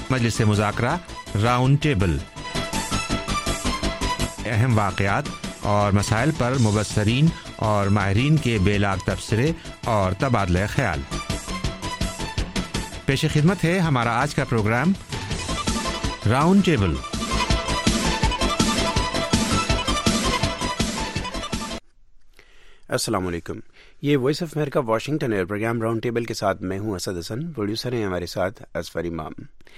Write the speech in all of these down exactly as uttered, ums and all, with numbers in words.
مجلس مذاکرہ round table, اہم واقعات اور مسائل پر مبصرین اور ماہرین کے بے لاگ تبصرے اور تبادلہ خیال۔ پیش خدمت ہے ہمارا آج کا پروگرام راؤنڈ ٹیبل۔ السلام علیکم، یہ voice of America Washington air program round table کے ساتھ میں ہوں اسد حسن، پروڈیوسر ہیں ہمارے ساتھ اظفر امام۔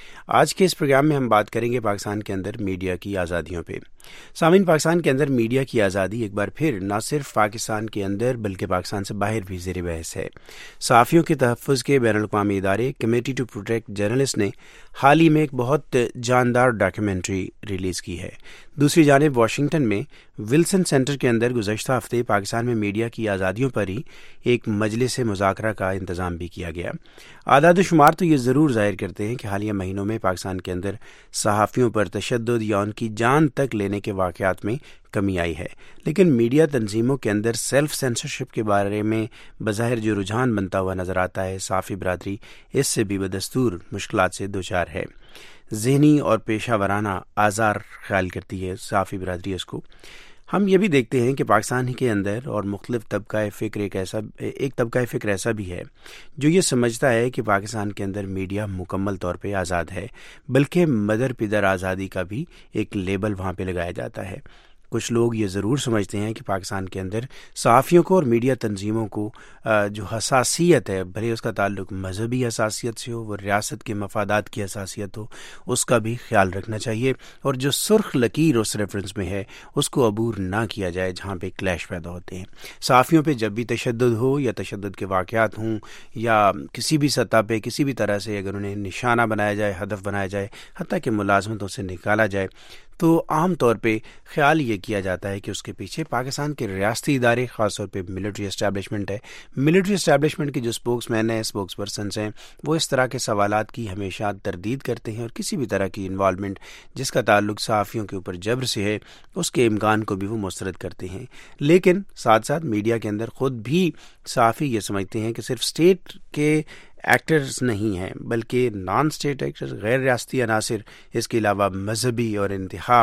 آج کے اس پروگرام میں ہم بات کریں گے پاکستان کے اندر میڈیا کی آزادیوں پہ۔ سامعین، پاکستان کے اندر میڈیا کی آزادی ایک بار پھر نہ صرف پاکستان کے اندر بلکہ پاکستان سے باہر بھی زیر بحث ہے۔ صحافیوں کے تحفظ کے بین الاقوامی ادارے کمیٹی ٹو پروٹیکٹ جرنلسٹ نے حال ہی میں ایک بہت جاندار ڈاکیومنٹری ریلیز کی ہے۔ دوسری جانب واشنگٹن میں ولسن سینٹر کے اندر گزشتہ ہفتے پاکستان میں میڈیا کی آزادیوں پر ہی ایک مجلس مذاکرہ کا انتظام بھی کیا گیا۔ اعداد و شمار تو یہ ضرور ظاہر کرتے ہیں کہ حالیہ مہینوں میں پاکستان کے اندر صحافیوں پر تشدد یا ان کی جان تک لینے کے واقعات میں کمی آئی ہے، لیکن میڈیا تنظیموں کے اندر سیلف سینسرشپ کے بارے میں بظاہر جو رجحان بنتا ہوا نظر آتا ہے، صحافی برادری اس سے بھی بدستور مشکلات سے دوچار ہے۔ ذہنی اور پیشہ ورانہ آزار خیال کرتی ہے صحافی برادری اس کو۔ ہم یہ بھی دیکھتے ہیں کہ پاکستان کے اندر اور مختلف طبقہ فکر ایک ایسا ایک طبقہ فکر ایسا بھی ہے جو یہ سمجھتا ہے کہ پاکستان کے اندر میڈیا مکمل طور پہ آزاد ہے، بلکہ مدر پدر آزادی کا بھی ایک لیبل وہاں پہ لگایا جاتا ہے۔ کچھ لوگ یہ ضرور سمجھتے ہیں کہ پاکستان کے اندر صحافیوں کو اور میڈیا تنظیموں کو جو حساسیت ہے، بھلے اس کا تعلق مذہبی حساسیت سے ہو، وہ ریاست کے مفادات کی حساسیت ہو، اس کا بھی خیال رکھنا چاہیے، اور جو سرخ لکیر اس ریفرنس میں ہے اس کو عبور نہ کیا جائے جہاں پہ کلیش پیدا ہوتے ہیں۔ صحافیوں پہ جب بھی تشدد ہو یا تشدد کے واقعات ہوں یا کسی بھی سطح پہ کسی بھی طرح سے اگر انہیں نشانہ بنایا جائے، ہدف بنایا جائے، حتیٰ کہ ملازمتوں سے نکالا جائے، تو عام طور پہ خیال یہ کیا جاتا ہے کہ اس کے پیچھے پاکستان کے ریاستی ادارے، خاص طور پہ ملٹری اسٹیبلشمنٹ ہے۔ ملٹری اسٹیبلشمنٹ کے جو اسپوکس مین ہیں، اسپوکس پرسنس ہیں، وہ اس طرح کے سوالات کی ہمیشہ تردید کرتے ہیں اور کسی بھی طرح کی انوالومنٹ جس کا تعلق صحافیوں کے اوپر جبر سے ہے اس کے امکان کو بھی وہ مسترد کرتے ہیں۔ لیکن ساتھ ساتھ میڈیا کے اندر خود بھی صحافی یہ سمجھتے ہیں کہ صرف اسٹیٹ کے ایکٹرز نہیں ہیں بلکہ نان اسٹیٹ ایکٹرز، غیر ریاستی عناصر، اس کے علاوہ مذہبی اور انتہا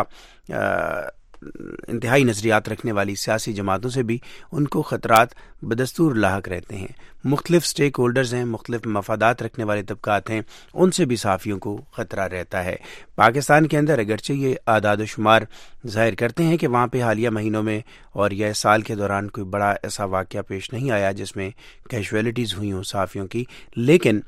انتہائی نظریات رکھنے والی سیاسی جماعتوں سے بھی ان کو خطرات بدستور لاحق رہتے ہیں۔ مختلف سٹیک ہولڈرز ہیں، مختلف مفادات رکھنے والے طبقات ہیں، ان سے بھی صحافیوں کو خطرہ رہتا ہے۔ پاکستان کے اندر اگرچہ یہ اعداد و شمار ظاہر کرتے ہیں کہ وہاں پہ حالیہ مہینوں میں اور یہ سال کے دوران کوئی بڑا ایسا واقعہ پیش نہیں آیا جس میں کیجویلٹیز ہوئی ہوں صحافیوں کی، لیکن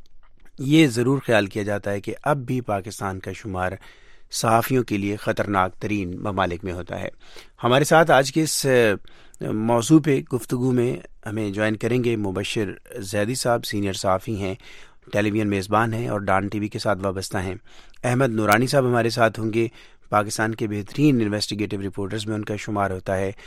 یہ ضرور خیال کیا جاتا ہے کہ اب بھی پاکستان کا شمار صحافیوں کے لیے خطرناک ترین ممالک میں ہوتا ہے۔ ہمارے ساتھ آج کے اس موضوع پہ گفتگو میں ہمیں جوائن کریں گے مبشر زیدی صاحب، سینئر صحافی ہیں، ٹیلی ویژن میزبان ہیں اور ڈان ٹی وی کے ساتھ وابستہ ہیں۔ احمد نورانی صاحب ہمارے ساتھ ہوں گے، پاکستان کے بہترین انویسٹیگیٹو رپورٹرز میں ان کا شمار ہوتا ہے،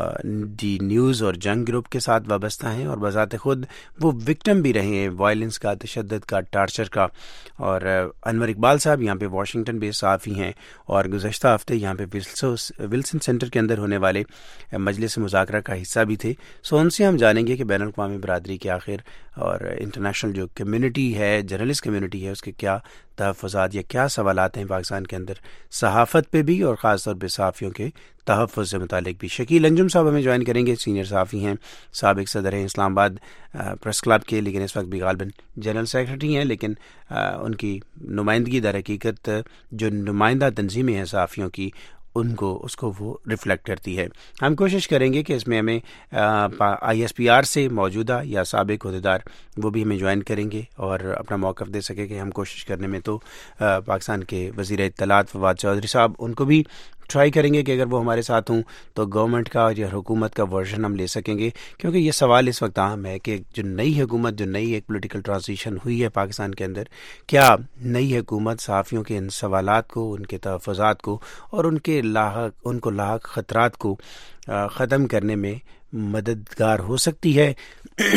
ڈی نیوز اور جنگ گروپ کے ساتھ وابستہ ہیں اور بذات خود وہ وکٹم بھی رہے ہیں وائلنس کا، تشدد کا، ٹارچر کا۔ اور انور اقبال صاحب یہاں پہ واشنگٹن بیس صحافی ہیں اور گزشتہ ہفتے یہاں پہ ولسن سینٹر کے اندر ہونے والے مجلس مذاکرہ کا حصہ بھی تھے۔ سو ان سے ہم جانیں گے کہ بین الاقوامی برادری کے آخر اور انٹرنیشنل جو کمیونٹی ہے، جرنلسٹ کمیونٹی ہے، اس کے کیا تحفظات یا کیا سوالات ہیں پاکستان کے اندر صحافت پہ بھی اور خاص طور پہ صحافیوں کے تحفظ سے متعلق بھی۔ شکیل انجم صاحب ہمیں جوائن کریں گے، سینئر صحافی ہیں، سابق صدر ہیں اسلام آباد پریس کلب کے، لیکن اس وقت بھی غالباً جنرل سیکرٹری ہیں، لیکن ان کی نمائندگی در حقیقت جو نمائندہ تنظیمیں ہیں صحافیوں کی ان کو اس کو وہ ریفلیکٹ کرتی ہے۔ ہم کوشش کریں گے کہ اس میں ہمیں آئی ایس پی آر سے موجودہ یا سابق عہدیدار وہ بھی ہمیں جوائن کریں گے اور اپنا موقف دے سکے کہ ہم کوشش کرنے میں تو پاکستان کے وزیر اطلاعات فواد چودھری صاحب ان کو بھی ٹرائی کریں گے کہ اگر وہ ہمارے ساتھ ہوں تو گورنمنٹ کا یا حکومت کا ورژن ہم لے سکیں گے، کیونکہ یہ سوال اس وقت اہم ہے کہ جو نئی حکومت، جو نئی ایک پولیٹیکل ٹرانزیشن ہوئی ہے پاکستان کے اندر، کیا نئی حکومت صحافیوں کے ان سوالات کو، ان کے تحفظات کو اور ان کے لاحق ان کو لاحق خطرات کو ختم کرنے میں مددگار ہو سکتی ہے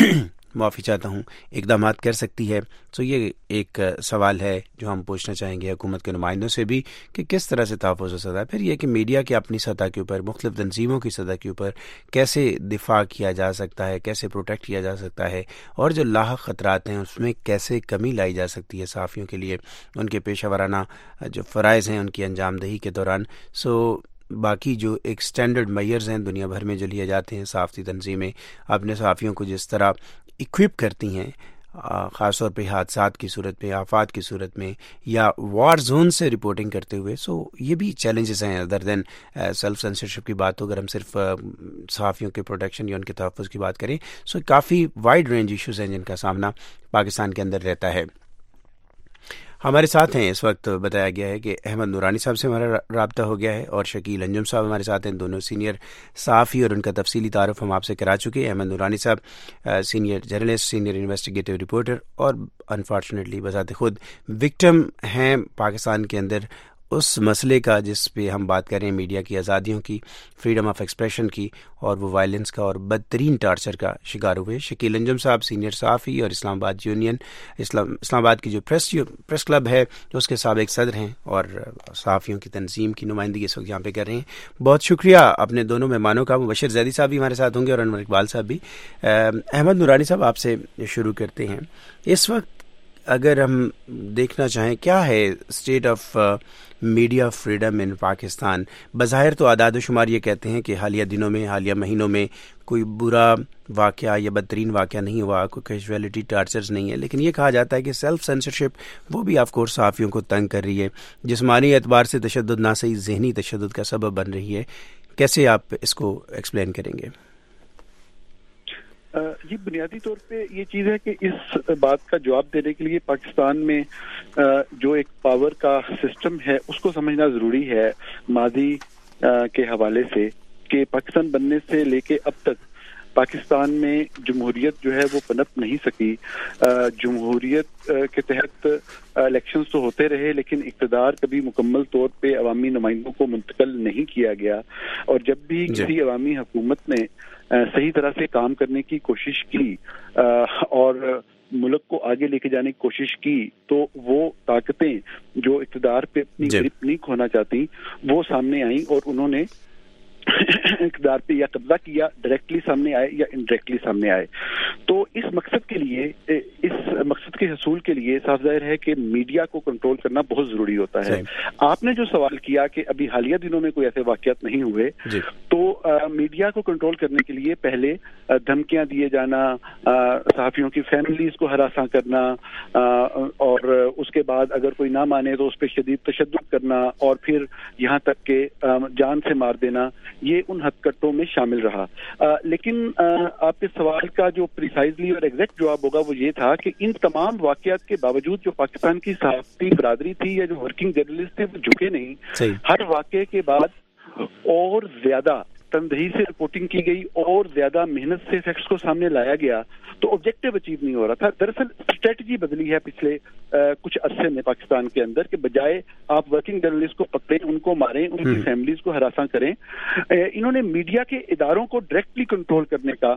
معافی چاہتا ہوں اقدامات کر سکتی ہے؟ تو یہ ایک سوال ہے جو ہم پوچھنا چاہیں گے حکومت کے نمائندوں سے بھی کہ کس طرح سے تحفظ ہو سکتا ہے. پھر یہ کہ میڈیا کی اپنی سطح کے اوپر، مختلف تنظیموں کی سطح کے اوپر کیسے دفاع کیا جا سکتا ہے، کیسے پروٹیکٹ کیا جا سکتا ہے، اور جو لاحق خطرات ہیں اس میں کیسے کمی لائی جا سکتی ہے صحافیوں کے لیے ان کے پیشہ ورانہ جو فرائض ہیں ان کی انجام دہی کے دوران. سو باقی جو ایک سٹینڈرڈ میئرز ہیں دنیا بھر میں جو لیے جاتے ہیں، صحافتی تنظیمیں اپنے صحافیوں کو جس طرح اکوپ کرتی ہیں، خاص طور پہ حادثات کی صورت میں، آفات کی صورت میں، یا وار زون سے رپورٹنگ کرتے ہوئے. سو یہ بھی چیلنجز ہیں ادر دین سیلف سینسرشپ کی بات ہو. اگر ہم صرف صحافیوں کے پروٹیکشن یا ان کے تحفظ کی بات کریں، سو کافی وائڈ رینج ایشوز ہیں جن کا سامنا پاکستان کے اندر رہتا ہے. ہمارے ساتھ ہیں اس وقت، بتایا گیا ہے کہ احمد نورانی صاحب سے ہمارا رابطہ ہو گیا ہے، اور شکیل انجم صاحب ہمارے ساتھ ہیں، دونوں سینئر صحافی، اور ان کا تفصیلی تعارف ہم آپ سے کرا چکے ہیں. احمد نورانی صاحب senior journalist, senior investigative reporter, اور انفارچونیٹلی بذات خود وکٹم ہیں پاکستان کے اندر اس مسئلے کا جس پہ ہم بات کر رہے ہیں، میڈیا کی آزادیوں کی، فریڈم آف ایکسپریشن کی، اور وہ وائلنس کا اور بدترین ٹارچر کا شکار ہوئے. شکیل انجم صاحب سینئر صحافی اور اسلام آباد یونین اسلام اسلام آباد کی جو پریس پریس کلب ہے اس کے سابق صدر ہیں، اور صحافیوں کی تنظیم کی نمائندگی اس وقت یہاں پہ کر رہے ہیں. بہت شکریہ اپنے دونوں مہمانوں کا. مبشر زیدی صاحب بھی ہمارے ساتھ ہوں گے اور انور اقبال صاحب بھی. احمد نورانی صاحب آپ سے شروع کرتے ہیں. اس وقت اگر ہم دیکھنا چاہیں کیا ہے state of media freedom in Pakistan? بظاہر تو اعداد و شمار یہ کہتے ہیں کہ حالیہ دنوں میں، حالیہ مہینوں میں کوئی برا واقعہ یا بدترین واقعہ نہیں ہوا، کوئی کیجویلٹی ٹارچرز نہیں ہے، لیکن یہ کہا جاتا ہے کہ سیلف سینسرشپ وہ بھی آف کورس صحافیوں کو تنگ کر رہی ہے، جسمانی اعتبار سے تشدد نہ صحیح ذہنی تشدد کا سبب بن رہی ہے. کیسے آپ اس کو ایکسپلین کریں گے؟ جی، بنیادی طور پہ یہ چیز ہے کہ اس بات کا جواب دینے کے لیے پاکستان میں جو ایک پاور کا سسٹم ہے اس کو سمجھنا ضروری ہے ماضی کے حوالے سے، کہ پاکستان بننے سے لے کے اب تک پاکستان میں جمہوریت جو ہے وہ پنپ نہیں سکی. جمہوریت کے تحت الیکشنز تو ہوتے رہے لیکن اقتدار کبھی مکمل طور پہ عوامی نمائندوں کو منتقل نہیں کیا گیا، اور جب بھی کسی عوامی حکومت نے صحیح طرح سے کام کرنے کی کوشش کی اور ملک کو آگے لے کے جانے کی کوشش کی تو وہ طاقتیں جو اقتدار پہ اپنی گرپ نہیں کھونا چاہتی وہ سامنے آئیں اور انہوں نے اقتدار پہ یا قبضہ کیا، ڈائریکٹلی سامنے آئے یا انڈائریکٹلی سامنے آئے. تو اس مقصد کے لیے، اس مقصد کے حصول کے لیے صاف ظاہر ہے کہ میڈیا کو کنٹرول کرنا بہت ضروری ہوتا ہے. آپ نے جو سوال کیا کہ ابھی حالیہ دنوں میں کوئی ایسے واقعات نہیں ہوئے، تو میڈیا کو کنٹرول کرنے کے لیے پہلے دھمکیاں دیے جانا، صحافیوں کی فیملیز کو ہراساں کرنا، اور اس کے بعد اگر کوئی نہ مانے تو اس پہ شدید تشدد کرنا، اور پھر یہاں تک کہ جان سے مار دینا، یہ ان حد کٹوں میں شامل رہا. آ, لیکن آ, آپ کے سوال کا جو پریسائزلی اور ایگزیکٹ جواب ہوگا وہ یہ تھا کہ ان تمام واقعات کے باوجود جو پاکستان کی صحافتی برادری تھی یا جو ورکنگ جرنلسٹ تھے وہ جھکے نہیں. صحیح. ہر واقعے کے بعد اور زیادہ تندہی سے رپورٹنگ کی گئی اور زیادہ محنت سے فیکٹس کو سامنے لایا گیا، تو آبجیکٹو اچیو نہیں ہو رہا تھا. دراصل اسٹریٹجی بدلی ہے پچھلے کچھ عرصے میں پاکستان کے اندر، کہ بجائے آپ ورکنگ جرنلسٹ کو پکڑیں، ان کو ماریں، ان کی فیملیز کو ہراساں کریں، انہوں نے میڈیا کے اداروں کو ڈائریکٹلی کنٹرول کرنے کا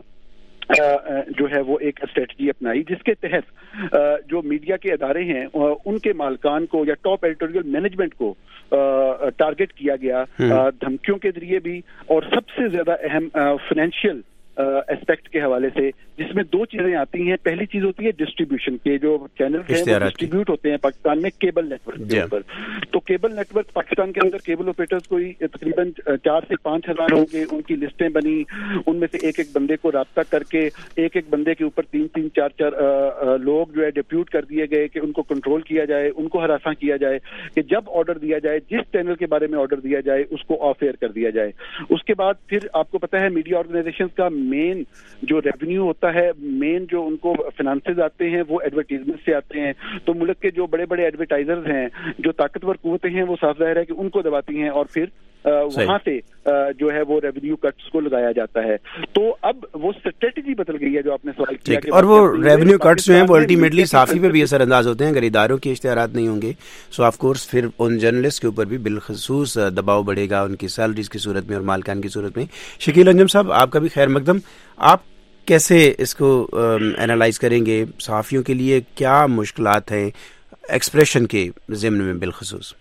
جو ہے وہ ایک اسٹریٹجی اپنائی، جس کے تحت جو میڈیا کے ادارے ہیں ان کے مالکان کو یا ٹاپ ایڈیٹوریل مینجمنٹ کو ٹارگٹ کیا گیا دھمکیوں کے ذریعے بھی، اور سب سے زیادہ اہم فائنینشیل اسپیکٹ کے حوالے سے، جس میں دو چیزیں آتی ہیں. پہلی چیز ہوتی ہے ڈسٹریبیوشن کے، جو چینل ہیں وہ ڈسٹریبیوٹ ہوتے ہیں پاکستان میں کیبل نیٹ ورک کے اوپر. تو کیبل نیٹ ورک پاکستان کے اندر کیبل آپریٹرز کوئی تقریباً چار سے پانچ ہزار ہوں گے، ان کی لسٹیں بنی، ان میں سے ایک ایک بندے کو رابطہ کر کے ایک ایک بندے کے اوپر تین تین چار چار لوگ جو ہے ڈپیوٹ کر دیے گئے کہ ان کو کنٹرول کیا جائے، ان کو ہراساں کیا جائے، کہ جب آرڈر دیا جائے، جس چینل کے بارے میں آرڈر دیا جائے اس کو آف ایئر کر دیا جائے. اس کے بعد پھر آپ کو پتہ ہے میڈیا آرگنائزیشنز کا مین جو ریونیو ہوتا ہے، مین جو ان کو فنانسز آتے ہیں وہ ایڈورٹیزمنٹ سے آتے ہیں. تو ملک کے جو بڑے بڑے ایڈورٹائزرز ہیں، جو طاقتور قوتیں ہیں، وہ صاف ظاہر ہے کہ ان کو دباتی ہیں اور پھر وہاں سے جو ہے وہ ریونیو کٹس کو لگایا جاتا ہے. تو اب وہ اسٹریٹجی بدل گئی ہے جو آپ نے سوال کیا، اور وہ ریونیو کٹس جو ہیں وہ الٹیمیٹلی صحافی پہ بھی اثر انداز ہوتے ہیں. اگر اداروں کے اشتہارات نہیں ہوں گے سو آف کورس پھر ان جرنلسٹ کے اوپر بھی بالخصوص دباؤ بڑھے گا، ان کی سیلریز کی صورت میں اور مالکان کی صورت میں. شکیل انجم صاحب، آپ کا بھی خیر مقدم. آپ کیسے اس کو اینالائز کریں گے؟ صحافیوں کے لیے کیا مشکلات ہیں ایکسپریشن کے ضمن میں بالخصوص؟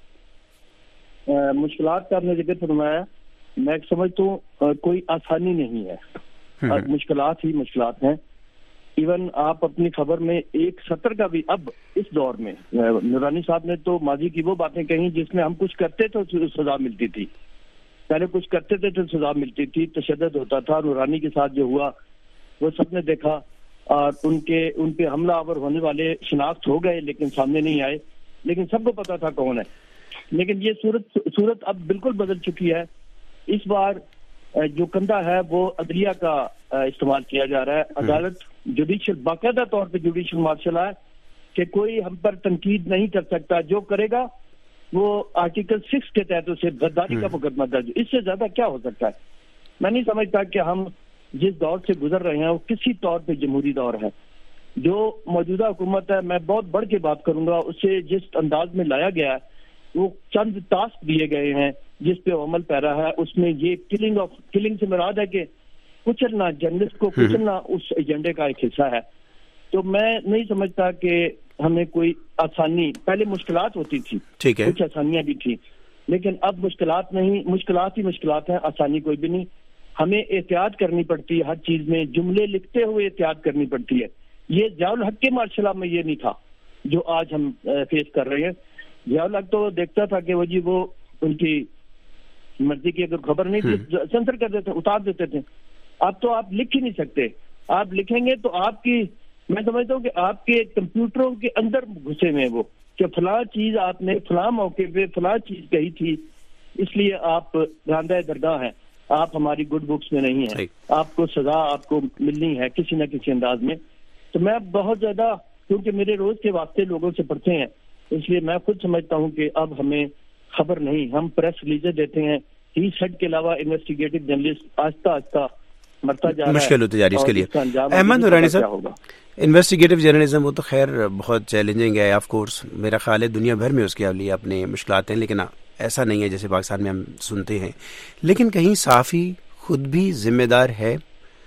مشکلات کا آپ نے ذکر فرمایا، میں سمجھتا ہوں کوئی آسانی نہیں ہے، مشکلات ہی مشکلات ہیں۔ ایون آپ اپنی خبر میں ایک سطر کا بھی، اب اس دور میں نورانی صاحب نے تو ماضی کی وہ باتیں کہیں جس میں ہم کچھ کرتے تو سزا ملتی تھی، پہلے کچھ کرتے تھے تو سزا ملتی تھی، تشدد ہوتا تھا۔ نورانی کے ساتھ جو ہوا وہ سب نے دیکھا، اور ان کے ان پہ حملہ آور ہونے والے شناخت ہو گئے لیکن سامنے نہیں آئے، لیکن سب کو پتا تھا کون ہے۔ لیکن یہ صورت صورت اب بالکل بدل چکی ہے۔ اس بار جو کندھا ہے وہ عدلیہ کا استعمال کیا جا رہا ہے، عدالت جوڈیشل، باقاعدہ طور پہ جوڈیشل مارشل ہے کہ کوئی ہم پر تنقید نہیں کر سکتا، جو کرے گا وہ آرٹیکل سکس کے تحت اسے غداری کا مقدمہ درج۔ اس سے زیادہ کیا ہو سکتا ہے؟ میں نہیں سمجھتا کہ ہم جس دور سے گزر رہے ہیں وہ کسی طور پہ جمہوری دور ہے۔ جو موجودہ حکومت ہے، میں بہت بڑھ کے بات کروں گا، اسے جس انداز میں لایا گیا ہے، وہ چند ٹاسک دیے گئے ہیں جس پہ عمل پیرا ہے، اس میں یہ کلنگ آف کلنگ سے مراد ہے کہ کچلنا، جرنلسٹ کو کچلنا اس ایجنڈے کا ایک حصہ ہے۔ تو میں نہیں سمجھتا کہ ہمیں کوئی آسانی، پہلے مشکلات ہوتی تھی، کچھ آسانیاں بھی تھی، لیکن اب مشکلات نہیں، مشکلات ہی مشکلات ہیں، آسانی کوئی بھی نہیں۔ ہمیں احتیاط کرنی پڑتی ہے ہر چیز میں، جملے لکھتے ہوئے احتیاط کرنی پڑتی ہے۔ یہ ضیاء الحق کے مارشل میں یہ نہیں تھا جو آج ہم فیس کر رہے ہیں۔ ضیاء الحق تو دیکھتا تھا کہ وہ جی وہ ان کی مرضی کی اگر خبر نہیں تھی سینسر کر دیتے، اتار دیتے تھے۔ اب تو آپ لکھ ہی نہیں سکتے، آپ لکھیں گے تو آپ کی، میں سمجھتا ہوں کہ آپ کے کمپیوٹروں کے اندر گھسے ہوئے وہ کہ فلاں چیز آپ نے فلاں موقع پہ فلاں چیز کہی تھی، اس لیے آپ راندہ درگاہ ہیں، آپ ہماری گڈ بکس میں نہیں ہیں، آپ کو سزا آپ کو ملنی ہے کسی نہ کسی انداز میں۔ تو میں بہت زیادہ، کیونکہ میرے روز کے واسطے لوگوں سے پڑھتے ہیں، اس لیے میں خود سمجھتا ہوں کہ اب ہمیں خبر نہیں، ہم پریس ریلیزیں دیتے ہیں، ہی سیٹ کے علاوہ انویسٹیگیٹو جرنلسٹ آہستہ آہستہ مرتا جا رہا ہے، مشکل ہوتی جا رہی ہے اس کے لیے۔ احمد نورانی صاحب، انویسٹیگیٹو جرنلزم وہ تو خیر بہت چیلنجنگ ہے، آف کورس میرا خیال ہے دنیا بھر میں اس کے لیے اپنے مشکلات ہیں، لیکن ایسا نہیں ہے جیسے پاکستان میں ہم سنتے ہیں۔ لیکن کہیں صحافی خود بھی ذمہ دار ہے،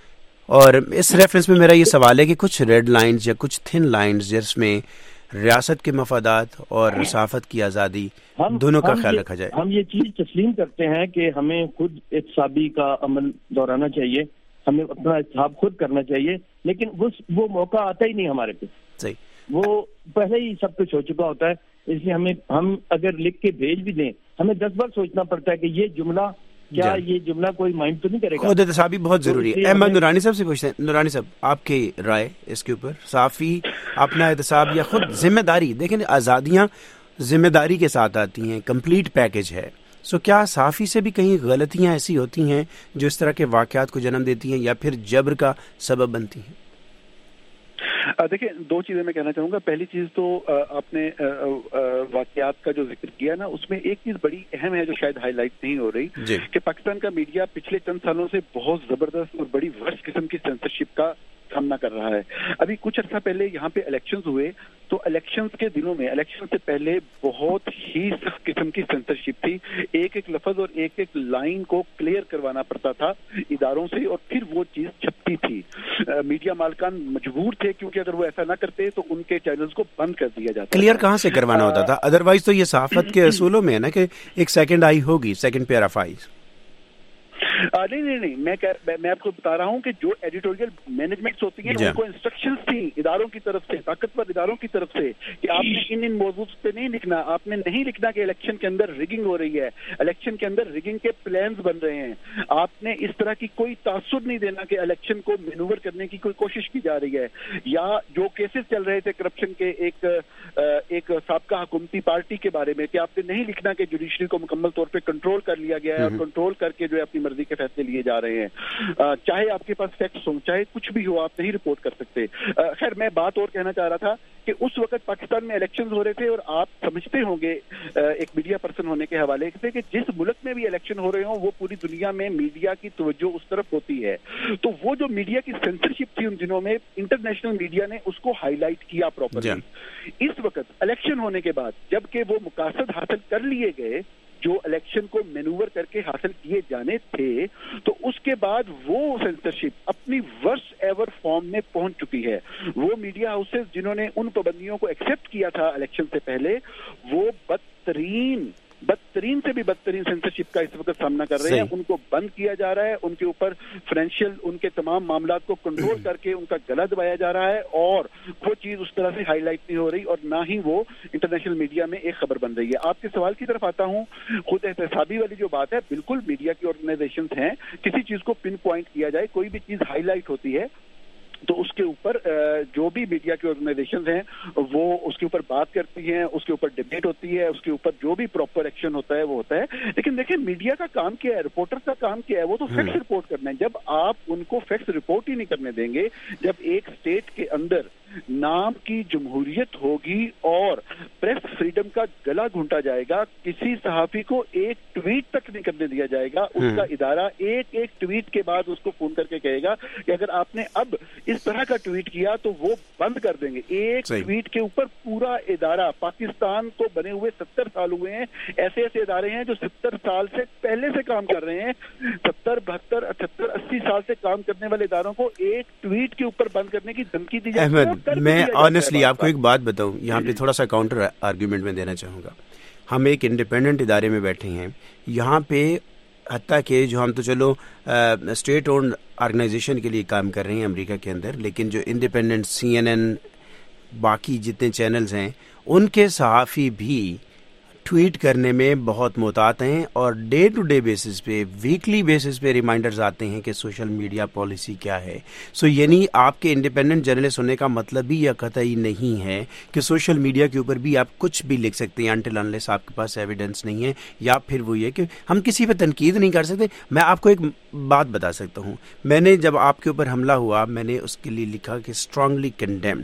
اور اس ریفرنس میں میرا یہ سوال ہے کہ کچھ ریڈ لائنز یا کچھ تھن لائنز جس میں ریاست کے مفادات اور صحافت کی آزادی دونوں کا خیال رکھا جائے۔ ہم یہ چیز تسلیم کرتے ہیں کہ ہمیں خود احتسابی کا عمل دہرانا چاہیے، ہمیں اپنا احتساب خود کرنا چاہیے، لیکن وہ موقع آتا ہی نہیں ہمارے پہ، صحیح، وہ پہلے ہی سب کچھ ہو چکا ہوتا ہے۔ اس لیے ہمیں، ہم اگر لکھ کے بھیج بھی دیں، ہمیں دس بار سوچنا پڑتا ہے کہ یہ جملہ کیا یہ جملہ کوئی مائنڈ تو نہیں کرے گا۔ خود احتسابی بہت ضروری ہے۔ احمد نورانی صاحب سے پوچھتے ہیں، نورانی صاحب آپ کی رائے اس کے اوپر، صحافی اپنا احتساب یا خود ذمہ داری، دیکھیں آزادیاں ذمہ داری کے ساتھ آتی ہیں، کمپلیٹ پیکج ہے، سو کیا صحافی سے بھی کہیں غلطیاں ایسی ہوتی ہیں جو اس طرح کے واقعات کو جنم دیتی ہیں یا پھر جبر کا سبب بنتی ہیں؟ دیکھیں، دو چیزیں میں کہنا چاہوں گا۔ پہلی چیز تو آپ نے واقعات کا جو ذکر کیا نا، اس میں ایک چیز بڑی اہم ہے جو شاید ہائی لائٹ نہیں ہو رہی، جی، کہ پاکستان کا میڈیا پچھلے چند سالوں سے بہت زبردست اور بڑی ورس قسم کی سینسرشپ کا سامنا کر رہا ہے۔ ابھی کچھ عرصہ پہلے یہاں پہ الیکشنز ہوئے تو الیکشنز کے دنوں میں، الیکشن سے پہلے بہت ہی سخت قسم کی سینسرشپ تھی، ایک ایک لفظ اور ایک ایک لائن کو کلیئر کروانا پڑتا تھا اداروں سے، اور پھر وہ چیز چھپتی تھی۔ میڈیا مالکان مجبور تھے، کیونکہ اگر وہ ایسا نہ کرتے تو ان کے چینلز کو بند کر دیا جاتا۔ کلیئر کہاں سے کروانا ہوتا تھا؟ ادروائز تو یہ صحافت کے اصولوں میں ہے نا کہ ایک سیکنڈ آئی ہوگی، سیکنڈ پیئر آف آئیز۔ نہیں نہیں نہیں میں میں آپ کو بتا رہا ہوں کہ جو ایڈیٹوریل مینجمنٹس ہوتی ہیں ان کو انسٹرکشنز تھیں اداروں کی طرف سے، طاقتور اداروں کی طرف سے، کہ آپ نے ان ان موضوع پہ نہیں لکھنا، آپ نے نہیں لکھنا کہ الیکشن کے اندر ریگنگ ہو رہی ہے، الیکشن کے اندر ریگنگ کے پلانز بن رہے ہیں، آپ نے اس طرح کی کوئی تاثر نہیں دینا کہ الیکشن کو مینوور کرنے کی کوئی کوشش کی جا رہی ہے، یا جو کیسز چل رہے تھے کرپشن کے ایک ایک سابقہ حکومتی پارٹی کے بارے میں، کہ آپ نے نہیں لکھنا کہ جوڈیشری کو مکمل طور پہ کنٹرول کر لیا گیا ہے اور کنٹرول کر کے جو ہے اپنی مرضی کے فیصلے لیے جا رہے ہیں، چاہے آپ کے پاس فیکٹس ہوں، چاہے کچھ بھی ہو، آپ نہیں رپورٹ کر سکتے۔ خیر، میں بات اور کہنا چاہ رہا تھا کہ اس وقت پاکستان میں الیکشنز ہو رہے تھے، اور آپ سمجھتے ہوں گے ایک میڈیا پرسن ہونے کے حوالے سے کہ جس ملک میں بھی الیکشن ہو رہے ہوں وہ پوری دنیا میں میڈیا کی توجہ اس طرف ہوتی ہے، تو وہ جو میڈیا کی سینسرشپ تھی ان دنوں میں، انٹرنیشنل میڈیا نے اس کو ہائی لائٹ کیا پراپرلی۔ اس وقت الیکشن ہونے کے بعد جبکہ وہ مقاصد حاصل کر لیے گئے، جو الیکشن کو مینوور کر کے حاصل کیے جانے تھے، تو اس کے بعد وہ سینسرشپ اپنی ورسٹ ایور فارم میں پہنچ چکی ہے. وہ میڈیا ہاؤسز جنہوں نے ان پابندیوں کو ایکسپٹ کیا تھا الیکشن سے پہلے، وہ بدترین بدترین سے بھی بدترین سینسرشپ کا اس وقت سامنا کر رہے ہیں. ان کو بند کیا جا رہا ہے، ان کے اوپر فائنینشیل ان کے تمام معاملات کو کنٹرول کر کے ان کا گلا دبایا جا رہا ہے، اور وہ چیز اس طرح سے ہائی لائٹ نہیں ہو رہی اور نہ ہی وہ انٹرنیشنل میڈیا میں ایک خبر بن رہی ہے. آپ کے سوال کی طرف آتا ہوں. خود احتسابی والی جو بات ہے، بالکل میڈیا کی آرگنائزیشنز ہیں، کسی چیز کو پن پوائنٹ کیا جائے، کوئی بھی چیز ہائی لائٹ ہوتی ہے تو اس کے اوپر جو بھی میڈیا کی آرگنائزیشنز ہیں وہ اس کے اوپر بات کرتی ہیں، اس کے اوپر ڈبیٹ ہوتی ہے، اس کے اوپر جو بھی پراپر ایکشن ہوتا ہے وہ ہوتا ہے. لیکن دیکھیں میڈیا کا کام کیا ہے، رپورٹر کا کام کیا ہے، وہ تو فیکٹس رپورٹ کرنا ہے. جب آپ ان کو فیکٹس رپورٹ ہی نہیں کرنے دیں گے، جب ایک اسٹیٹ کے اندر نام کی جمہوریت ہوگی اور پریس فریڈم کا گلا گھونٹا جائے گا، کسی صحافی کو ایک ٹویٹ تک نہیں کرنے دیا جائے گا. اس کا ادارہ ایک ایک ٹویٹ کے بعد اس کو فون کر کے کہے گا کہ اگر آپ نے اب اس طرح کا ٹویٹ کیا تو وہ بند کر دیں گے. ایک ٹویٹ کے اوپر پورا ادارہ. پاکستان کو بنے ہوئے ستر سال ہوئے ہیں، ایسے ایسے ادارے ہیں جو ستر سال سے پہلے سے کام کر رہے ہیں. ستر بہتر اٹھہتر اسی سال سے کام کرنے والے اداروں کو ایک ٹویٹ کے اوپر بند کرنے کی دھمکی دی جائے. میں آنیسٹلی آپ کو ایک بات بتاؤں، یہاں پہ تھوڑا سا کاؤنٹر آرگیومنٹ میں دینا چاہوں گا. ہم ایک انڈیپینڈنٹ ادارے میں بیٹھے ہیں، یہاں پہ حتیٰ کہ جو ہم تو چلو اسٹیٹ اونڈ آرگنائزیشن کے لیے کام کر رہے ہیں امریکہ کے اندر، لیکن جو انڈیپینڈنٹ سی این این باقی جتنے چینلز ہیں ان کے صحافی بھی ٹویٹ کرنے میں بہت محتاط ہیں، اور ڈے ٹو ڈے بیسس پہ، ویکلی بیسس پہ ریمائنڈرز آتے ہیں کہ سوشل میڈیا پالیسی کیا ہے. سو so, یعنی آپ کے انڈیپینڈنٹ جرنلسٹ ہونے کا مطلب ہی یا قطعی نہیں ہے کہ سوشل میڈیا کے اوپر بھی آپ کچھ بھی لکھ سکتے ہیں انٹل انلیس آپ کے پاس ایویڈنس نہیں ہے، یا پھر وہ یہ کہ ہم کسی پہ تنقید نہیں کر سکتے. میں آپ کو ایک بات بتا سکتا ہوں، میں نے جب آپ کے اوپر حملہ ہوا میں نے اس کے لیے لکھا کہ اسٹرانگلی کنڈیمڈ.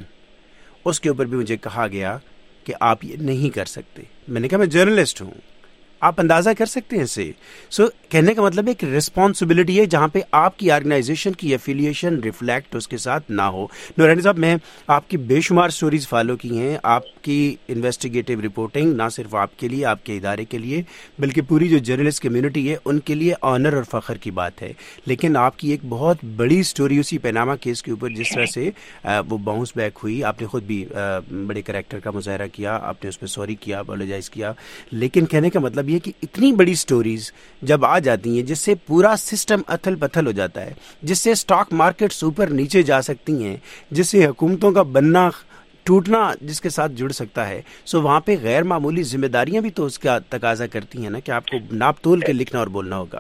اس کے اوپر بھی مجھے کہا گیا کہ آپ یہ نہیں کر سکتے. میں نے کہا میں جرنلسٹ ہوں، آپ اندازہ کر سکتے ہیں اسے. سو so, کہنے کا مطلب ہے کہ رسپانسبلٹی ہے جہاں پہ آپ کی آرگنائزیشن کی ایفیلیشن ریفلیکٹ اس کے ساتھ نہ ہو. نورانی صاحب، میں آپ کی بے شمار سٹوریز فالو کی ہیں، آپ کی انویسٹیگیٹو رپورٹنگ نہ صرف آپ کے لیے، آپ کے ادارے کے لیے، بلکہ پوری جو جرنلسٹ کمیونٹی ہے ان کے لیے آنر اور فخر کی بات ہے. لیکن آپ کی ایک بہت بڑی سٹوری اسی پیناما کیس کے اوپر جس طرح سے وہ باؤنس بیک ہوئی، آپ نے خود بھی بڑے کریکٹر کا مظاہرہ کیا، آپ نے اس پہ سوری کیا، اپولوجائز کیا. لیکن کہنے کا مطلب یہ کہ اتنی بڑی سٹوریز جب آ جاتی ہیں جس سے پورا سسٹم اتھل پتھل ہو جاتا ہے، جس سے سٹاک مارکیٹس اوپر نیچے جا سکتی ہیں، جس سے حکومتوں کا بننا ٹوٹنا جس کے ساتھ جڑ سکتا ہے، سو وہاں پہ غیر معمولی ذمہ داریاں بھی تو اس کا تقاضا کرتی ہیں نا کہ آپ کو ناپ تول کے لکھنا اور بولنا ہوگا.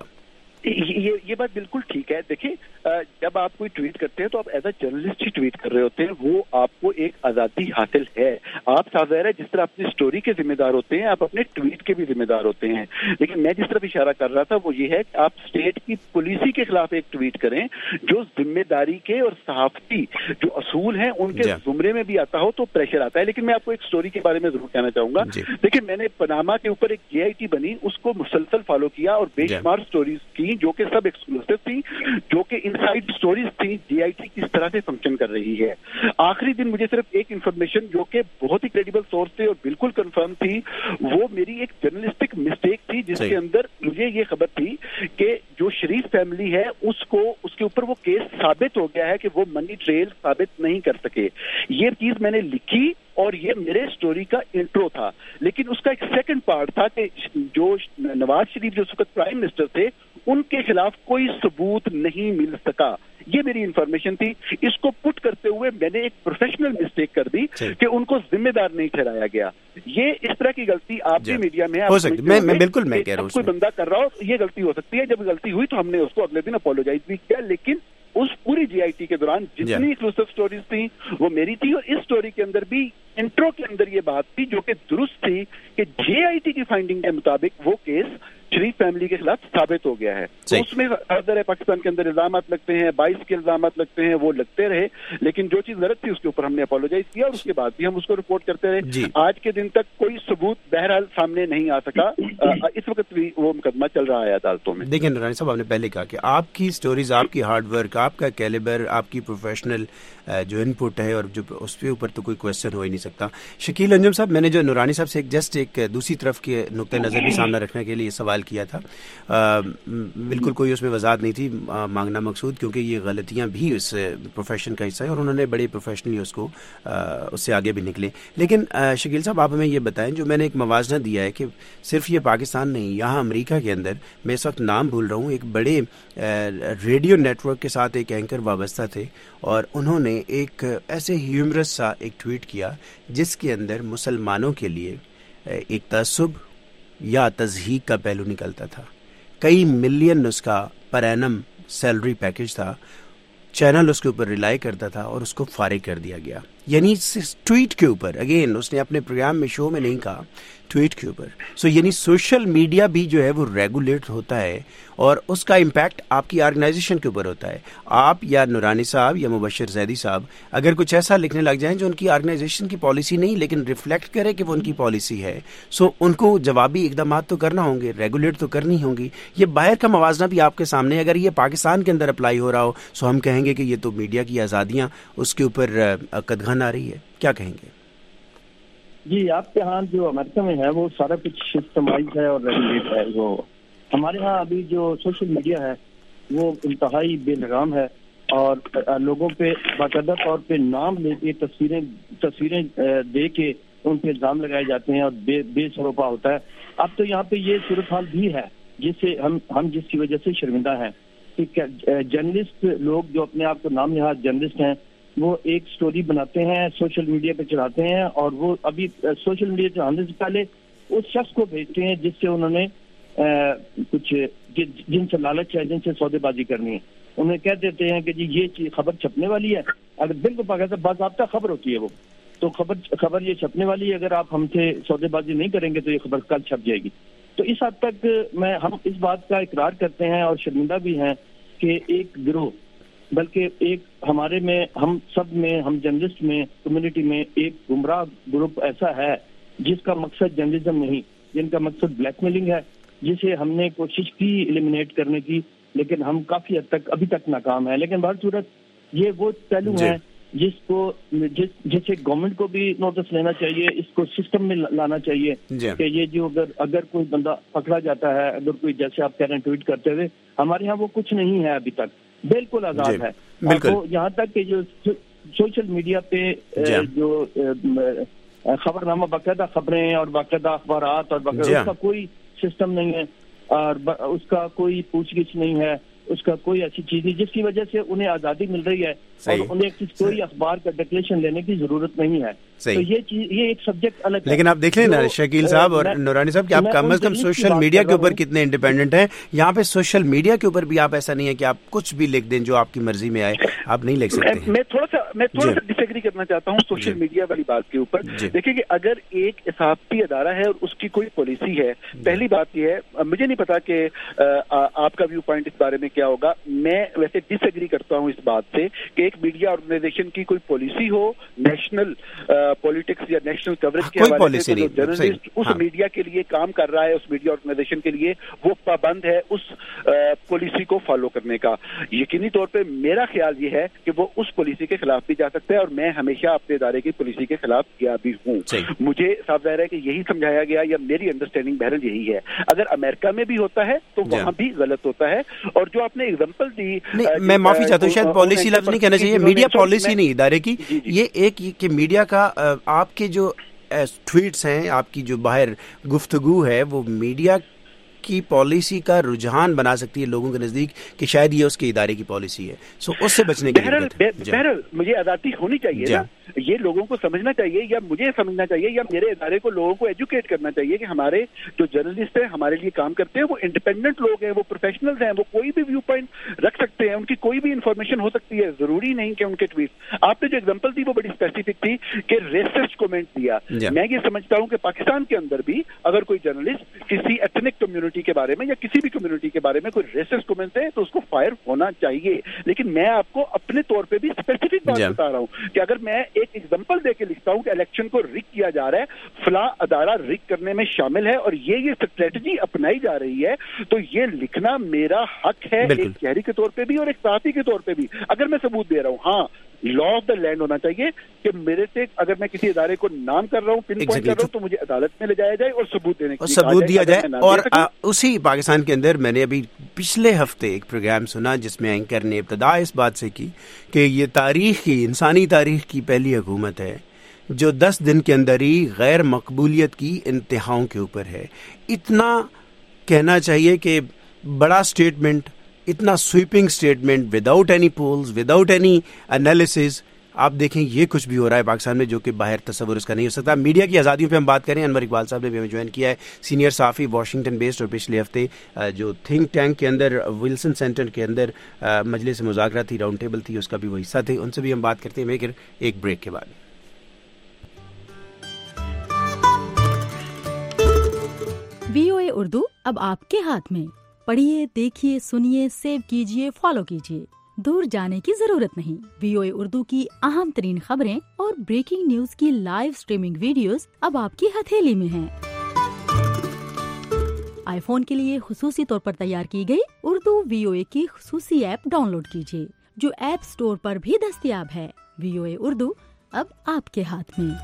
یہ یہ بات بالکل ٹھیک ہے. دیکھیں جب آپ کوئی ٹویٹ کرتے ہیں تو آپ ایز اے جرنلسٹ ہی ٹویٹ کر رہے ہوتے ہیں، وہ آپ کو ایک آزادی حاصل ہے. آپ ظاہر ہے جس طرح اپنی اسٹوری کے ذمہ دار ہوتے ہیں، آپ اپنے ٹویٹ کے بھی ذمہ دار ہوتے ہیں. لیکن میں جس طرف اشارہ کر رہا تھا وہ یہ ہے کہ آپ اسٹیٹ کی پالیسی کے خلاف ایک ٹویٹ کریں جو ذمہ داری کے اور صحافتی جو اصول ہیں ان کے زمرے میں بھی آتا ہو تو پریشر آتا ہے. لیکن میں آپ کو ایک اسٹوری کے بارے میں ضرور کہنا چاہوں گا. دیکھیں میں نے پناما کے اوپر ایک جے آئی ٹی بنی، اس کو مسلسل فالو کیا اور بے شمار اسٹوریز کی جو کہ سب ایکسکلوسیو تھی، جو کہ انسائڈ اسٹوریز تھی جے آئی ٹی کس طرح سے فنکشن کر رہی ہے. آخری دن مجھے صرف ایک انفارمیشن جو کہ بہت ہی کریڈیبل سورس تھے اور بالکل کنفرم تھی، وہ میری ایک جرنلسٹک مسٹیک تھی جس کے اندر مجھے یہ خبر تھی کہ جو شریف فیملی ہے اس کو اس کے اوپر وہ کیس ثابت ہو گیا ہے کہ وہ منی ٹریل ثابت نہیں کر سکے. یہ چیز میں نے لکھی اور یہ میرے سٹوری کا انٹرو تھا. لیکن اس کا ایک سیکنڈ پارٹ تھا کہ جو نواز شریف جو اس وقت پرائم منسٹر تھے ان کے خلاف کوئی ثبوت نہیں مل سکا. یہ میری انفارمیشن تھی. اس کو پٹ کرتے ہوئے میں نے ایک پروفیشنل مسٹیک کر دی کہ ان کو ذمہ دار نہیں ٹھہرایا گیا. یہ اس طرح کی غلطی آپ بھی میڈیا میں ہو سکتی ہے. میں بالکل میں کہہ رہا ہوں کوئی بندہ کر رہا ہو یہ غلطی ہو سکتی ہے. جب غلطی ہوئی تو ہم نے اس کو اگلے دن اپولوجائز بھی کیا. لیکن اس پوری جی آئی ٹی کے دوران جتنی ایکسکلوسیو سٹوریز تھیں وہ میری تھی. اور اس سٹوری کے اندر بھی انٹرو کے اندر یہ بات تھی جو کہ درست تھی کہ جے آئی ٹی کی فائنڈنگ کے مطابق وہ کیس شریف فیملی کے خلاف ثابت ہو گیا ہے. تو اس میں اگر پاکستان کے اندر الزامات لگتے ہیں, بائیس کے الزامات لگتے ہیں, وہ لگتے رہے, لیکن جو چیز غلط تھی اس کے اوپر ہم نے اپولوجائز کیا اور اس کے بعد بھی ہم اس کو رپورٹ کرتے رہے. آج کے دن تک کوئی ثبوت بہرحال سامنے نہیں آ سکا. اس وقت بھی وہ مقدمہ چل رہا ہے عدالتوں میں. دیکھیں نورانی صاحب, آپ نے پہلے کہا کہ آپ کی سٹوریز, آپ کی ہارڈ ورک, آپ کا کیلیبر, آپ کی پروفیشنل جو ان پٹ ہے اور جو اس کے اوپر تو کوئی کوشچن ہو ہی نہیں سکتا. شکیل انجم صاحب, میں نے جو نورانی صاحب سے ایک جسٹ ایک دوسری طرف کے نقطۂ نظر بھی سامنے رکھنے کے لیے سوال کیا تھا, بالکل کوئی اس میں وضاحت نہیں تھی مانگنا مقصود, کیونکہ یہ غلطیاں بھی اس پروفیشن کا حصہ ہے اور انہوں نے بڑے پروفیشنلی اس کو اس سے آگے بھی نکلے. لیکن شکیل صاحب, آپ ہمیں یہ بتائیں, جو میں نے ایک موازنہ دیا ہے کہ صرف یہ پاکستان نہیں, یہاں امریکہ کے اندر, میں اس وقت نام بھول رہا ہوں, ایک بڑے ریڈیو نیٹ ورک کے ساتھ ایک اینکر وابستہ تھے اور انہوں نے ایک ایسے ہیومرس سا ایک ٹویٹ کیا جس کے اندر مسلمانوں کے لیے ایک تعصب یا تضحیق کا پہلو نکلتا تھا. کئی ملین اس کا پر اینم سیلری پیکج تھا, چینل اس کے اوپر ریلائی کرتا تھا اور اس کو فارغ کر دیا گیا. یعنی ٹویٹ کے اوپر, اگین اس نے اپنے پروگرام میں شو میں نہیں کہا, ٹویٹ کے اوپر. سو یعنی سوشل میڈیا بھی جو ہے وہ ریگولیٹ ہوتا ہے اور اس کا امپیکٹ آپ کی آرگنائزیشن کے اوپر ہوتا ہے. آپ یا نورانی صاحب یا مبشر زیدی صاحب اگر کچھ ایسا لکھنے لگ جائیں جو ان کی آرگنائزیشن کی پالیسی نہیں لیکن ریفلیکٹ کرے کہ وہ ان کی پالیسی ہے, سو ان کو جوابی اقدامات تو کرنا ہوں گے, ریگولیٹ تو کرنی ہوں گی. یہ باہر کا موازنہ بھی آپ کے سامنے, اگر یہ پاکستان کے اندر اپلائی ہو رہا ہو سو ہم کہیں گے کہ یہ تو میڈیا کی آزادیاں اس کے اوپر قدغن آ رہی ہے. کیا کہیں گے؟ جی, آپ کے ہاں جو امریکہ میں ہے وہ سارا کچھ سسٹمائز ہے اور ریگولیٹ ہے. وہ ہمارے ہاں ابھی جو سوشل میڈیا ہے وہ انتہائی بے لگام ہے اور لوگوں پہ باقاعدہ طور پہ نام لے کے تصویریں تصویریں دے کے ان پہ الزام لگائے جاتے ہیں اور بے بے سروپا ہوتا ہے. اب تو یہاں پہ یہ صورتحال بھی ہے جس سے ہم ہم جس کی وجہ سے شرمندہ ہیں کہ جرنلسٹ لوگ جو اپنے آپ کو نام نہاد جرنلسٹ ہیں وہ ایک سٹوری بناتے ہیں, سوشل میڈیا پہ چڑھاتے ہیں اور وہ ابھی سوشل میڈیا چڑھانے سے پہلے اس شخص کو بھیجتے ہیں جس سے انہوں نے کچھ جن سے لالچ ہے, جن سے سودے بازی کرنی ہے. انہیں کہہ دیتے ہیں کہ جی یہ چیز خبر چھپنے والی ہے, اگر بالکل باقاعدہ باضابطہ خبر ہوتی ہے وہ تو خبر خبر یہ چھپنے والی ہے, اگر آپ ہم سے سودے بازی نہیں کریں گے تو یہ خبر کل چھپ جائے گی. تو اس حد تک میں ہم اس بات کا اقرار کرتے ہیں اور شرمندہ بھی ہیں کہ ایک گروہ, بلکہ ایک ہمارے میں, ہم سب میں, ہم جرنلسٹ میں, کمیونٹی میں ایک گمراہ گروپ ایسا ہے جس کا مقصد جرنلزم نہیں, جن کا مقصد بلیک میلنگ ہے, جسے ہم نے کوشش کی ایلیمینیٹ کرنے کی لیکن ہم کافی حد تک ابھی تک ناکام ہیں. لیکن بہر صورت یہ وہ پہلو ہے جس کو جس جسے گورنمنٹ کو بھی نوٹس لینا چاہیے, اس کو سسٹم میں لانا چاہیے کہ یہ جو اگر اگر کوئی بندہ پکڑا جاتا ہے, اگر کوئی جیسے آپ کہہ رہے ہیں ٹویٹ کرتے ہوئے, ہمارے یہاں وہ کچھ نہیں ہے ابھی تک, بالکل آزاد ہے. تو یہاں تک کہ جو سوشل میڈیا پہ جو خبر نامہ باقاعدہ خبریں اور باقاعدہ اخبارات اور باقاعدہ اس کا کوئی سسٹم نہیں ہے اور اس کا کوئی پوچھ گچھ نہیں ہے, اس کا کوئی ایسی چیز نہیں جس کی وجہ سے انہیں آزادی مل رہی ہے اور انہیں کوئی اخبار کا ڈکلیریشن لینے کی ضرورت نہیں ہے. تو یہ چیز یہ ایک سبجیکٹ الگ ہے. لیکن آپ دیکھ لیں نا شکیل صاحب اور نورانی صاحب کہ آپ کم از کم سوشل میڈیا کے اوپر کتنے انڈیپینڈنٹ ہیں. یہاں پہ سوشل میڈیا کے اوپر بھی آپ ایسا نہیں ہے کہ آپ کچھ بھی لکھ دیں جو آپ کی مرضی میں آئے, آپ نہیں لکھ سکتے. میں تھوڑا سا میں تھوڑا سا ڈس ایگری کرنا چاہتا ہوں سوشل میڈیا والی بات کے اوپر. دیکھیں کہ اگر ایک صحافتی ادارہ ہے اور اس کی کوئی پالیسی ہے, پہلی بات یہ ہے, مجھے نہیں پتا کہ آپ کا ویو پوائنٹ اس بارے میں کیا ہوگا. میں ویسے ڈس ایگری کرتا ہوں اس بات سے کہ ایک میڈیا آرگنائزیشن کی کوئی پالیسی ہو نیشنل پولیٹکس یا نیشنل کوریج کے حوالے سے, جو جرنلسٹ اس میڈیا کے لیے کام کر رہا ہے, اس میڈیا آرگنائزیشن کے لیے, وہ پابند ہے اس پالیسی کو فالو کرنے کا. یقینی طور پہ میرا خیال یہ ہے کہ وہ اس پالیسی کے خلاف بھی جا سکتا ہے اور میں ہمیشہ اپنے ادارے کی پالیسی کے خلاف گیا بھی ہوں. مجھے صاف ظاہر ہے کہ یہی سمجھایا گیا یا میری انڈرسٹینڈنگ بہرحال یہی ہے. اگر امریکہ میں بھی ہوتا ہے تو وہاں بھی غلط ہوتا ہے. اور جو آپ نے ایگزامپل دی, میں معافی چاہتا ہوں, شاید پالیسی لفظ نہیں کہنا چاہیے, میڈیا پالیسی نہیں ادارے کی, یہ ایک کہ میڈیا کا آپ کے جو ٹویٹس ہیں, آپ کی جو باہر گفتگو ہے, وہ میڈیا کی پالیسی کا رجحان بنا سکتی ہے لوگوں کے نزدیک کہ شاید یہ اس کے ادارے کی پالیسی ہے. سو اس سے بچنے کی ضرورت ہے. بہرحال مجھے آزادی ہونی چاہیے نا, یہ لوگوں کو سمجھنا چاہیے یا مجھے سمجھنا چاہیے یا میرے ادارے کو لوگوں کو ایجوکیٹ کرنا چاہیے کہ ہمارے جو جرنلسٹ ہیں ہمارے لیے کام کرتے ہیں وہ انڈیپینڈنٹ لوگ ہیں, وہ پروفیشنلز ہیں, وہ کوئی بھی ویو پوائنٹ رکھ سکتے ہیں, ان کی کوئی بھی انفارمیشن ہو سکتی ہے, ضروری نہیں کہ ان کے ٹویٹ. آپ نے جو ایگزامپل دی وہ بڑی اسپیسیفک تھی کہ ریسسٹ کومنٹ دیا. میں یہ سمجھتا ہوں کہ پاکستان کے اندر بھی اگر کوئی جرنلسٹ کسی ایتھنک کمیونٹی کمیونٹی کے بارے میں یا کسی بھی کمیونٹی کے بارے میں کوئی ریسسٹ کمنٹ ہے تو اس کو فائر ہونا چاہیے. لیکن میں آپ کو اپنے طور پہ بھی اسپیسیفک بات بتا رہا ہوں کہ اگر میں ایک ایگزامپل دے کے لکھتا ہوں کہ الیکشن کو رگ کیا جا رہا ہے, فلاں ادارہ رگ کرنے میں شامل ہے اور یہ یہ اسٹریٹجی اپنائی جا رہی ہے, تو یہ لکھنا میرا حق ہے ایک شہری کے طور پہ بھی اور ایک صحافی کے طور پہ بھی. اگر میں ثبوت دے رہا ہوں, ہاں لا آف دا لینڈ ہونا چاہیے کہ میرے سے اگر میں کسی ادارے کو نام کر رہا ہوں, پن پوائنٹ کر رہا ہوں, تو مجھے عدالت میں لے جایا جائے اور ثبوت دینے کی ثبوت دیا جائے. اور اسی پاکستان کے اندر میں نے ابھی پچھلے ہفتے ایک پروگرام سنا جس میں اینکر نے ابتدا اس بات سے کی کہ یہ تاریخ کی, انسانی تاریخ کی پہلی حکومت ہے جو دس دن کے اندر ہی غیر مقبولیت کی انتہاؤں کے اوپر ہے. اتنا کہنا چاہیے کہ بڑا اسٹیٹمنٹ, اتنا sweeping statement without any polls, without any analysis. آپ دیکھیں یہ کچھ بھی ہو رہا ہے پاکستان میں جو کہ باہر تصور اس کا نہیں ہو سکتا. میڈیا کی آزادیوں پہ ہم بات کریں, انور اقبال صاحب نے بھی ہمیں جوائن کیا ہے, سینئر صحافی واشنگٹن بیسڈ, اور پچھلے ہفتے جو تھنک ٹینک کے اندر ولسن سینٹر کے اندر مجلس مذاکرات تھی, راؤنڈ ٹیبل تھی, اس کا بھی وہ حصہ تھے. ان سے بھی ہم بات کرتے ہیں لیکن ایک بریک کے بعد. وی او اے اردو اب آپ کے ہاتھ میں. پڑھیے, دیکھیے, سنیے, سیو کیجیے, فالو کیجیے. دور جانے کی ضرورت نہیں. وی او اے اردو کی اہم ترین خبریں اور بریکنگ نیوز کی لائیو سٹریمنگ ویڈیوز اب آپ کی ہتھیلی میں ہیں. آئی فون کے لیے خصوصی طور پر تیار کی گئی اردو وی او اے کی خصوصی ایپ ڈاؤن لوڈ کیجیے جو ایپ سٹور پر بھی دستیاب ہے. وی او اے اردو اب آپ کے ہاتھ میں.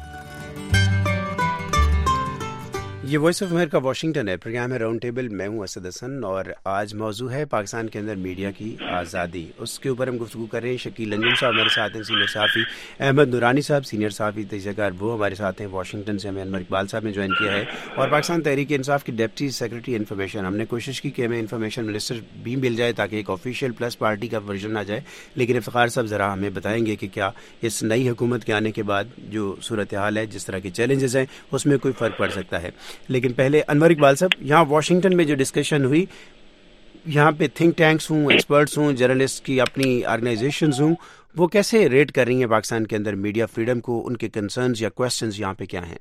یہ وائس آف امریکہ واشنگٹن ہے, پروگرام ہے راؤنڈ ٹیبل. میں ہوں اسد حسن اور آج موضوع ہے پاکستان کے اندر میڈیا کی آزادی. اس کے اوپر ہم گفتگو کر رہے ہیں. شکیل انجم صاحب ہمارے ساتھ ہیں, سینئر صحافی. احمد نورانی صاحب سینئر صحافی تجزیہ کار وہ ہمارے ساتھ ہیں واشنگٹن سے. ہمیں انور اقبال صاحب نے جوائن کیا ہے, اور پاکستان تحریک انصاف کی ڈپٹی سیکرٹری انفارمیشن. ہم نے کوشش کی کہ ہمیں انفارمیشن منسٹر بھی مل جائے تاکہ ایک آفیشیل پلس پارٹی کا ورژن آ جائے, لیکن افتخار صاحب ذرا ہمیں بتائیں گے کہ کیا اس نئی حکومت کے آنے کے بعد جو صورتحال ہے, جس طرح کے چیلنجز ہیں, اس میں کوئی فرق پڑ سکتا ہے. لیکن پہلے انور اقبال صاحب, یہاں واشنگٹن میں جو ڈسکشن ہوئی, یہاں پہ تھنک ٹینکس ہوں, ایکسپرٹس ہوں, جرنلسٹ کی اپنی آرگنائزیشنز ہوں, وہ کیسے ریٹ کر رہی ہیں پاکستان کے اندر میڈیا فریڈم کو, ان کے کنسرنز یا کوسچنز یہاں پہ کیا ہیں؟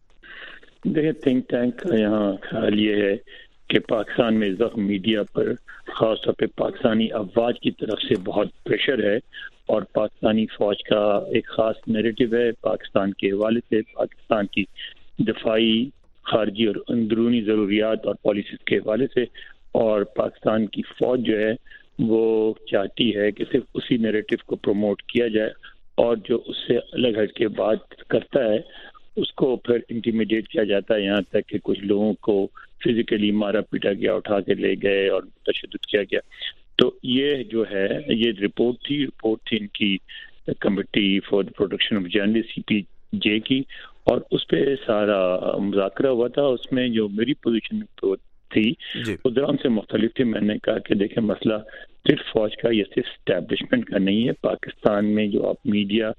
دیکھیں, تھنک ٹینک کا یہاں خیال یہ ہے کہ پاکستان میں زخم میڈیا پر خاص طور پہ پاکستانی افواج کی طرف سے بہت پریشر ہے, اور پاکستانی فوج کا ایک خاص نیریٹو ہے پاکستان کے حوالے سے, پاکستان کی دفاعی, خارجی اور اندرونی ضروریات اور پالیسیز کے حوالے سے. اور پاکستان کی فوج جو ہے وہ چاہتی ہے کہ صرف اسی نیریٹو کو پروموٹ کیا جائے, اور جو اس سے الگ ہٹ کے بات کرتا ہے اس کو پھر انٹیمیڈیٹ کیا جاتا ہے, یہاں تک کہ کچھ لوگوں کو فزیکلی مارا پیٹا گیا, اٹھا کے لے گئے اور تشدد کیا گیا. تو یہ جو ہے یہ رپورٹ تھی رپورٹ تھی ان کی committee for the protection of journalist C P J کی, اور اس پہ سارا مذاکرہ ہوا تھا. اس میں جو میری پوزیشن تھی اس دوران سے مختلف تھی. میں نے کہا کہ دیکھیں مسئلہ صرف فوج کا یا صرف اسٹیبلشمنٹ کا نہیں ہے. پاکستان میں جو آپ میڈیا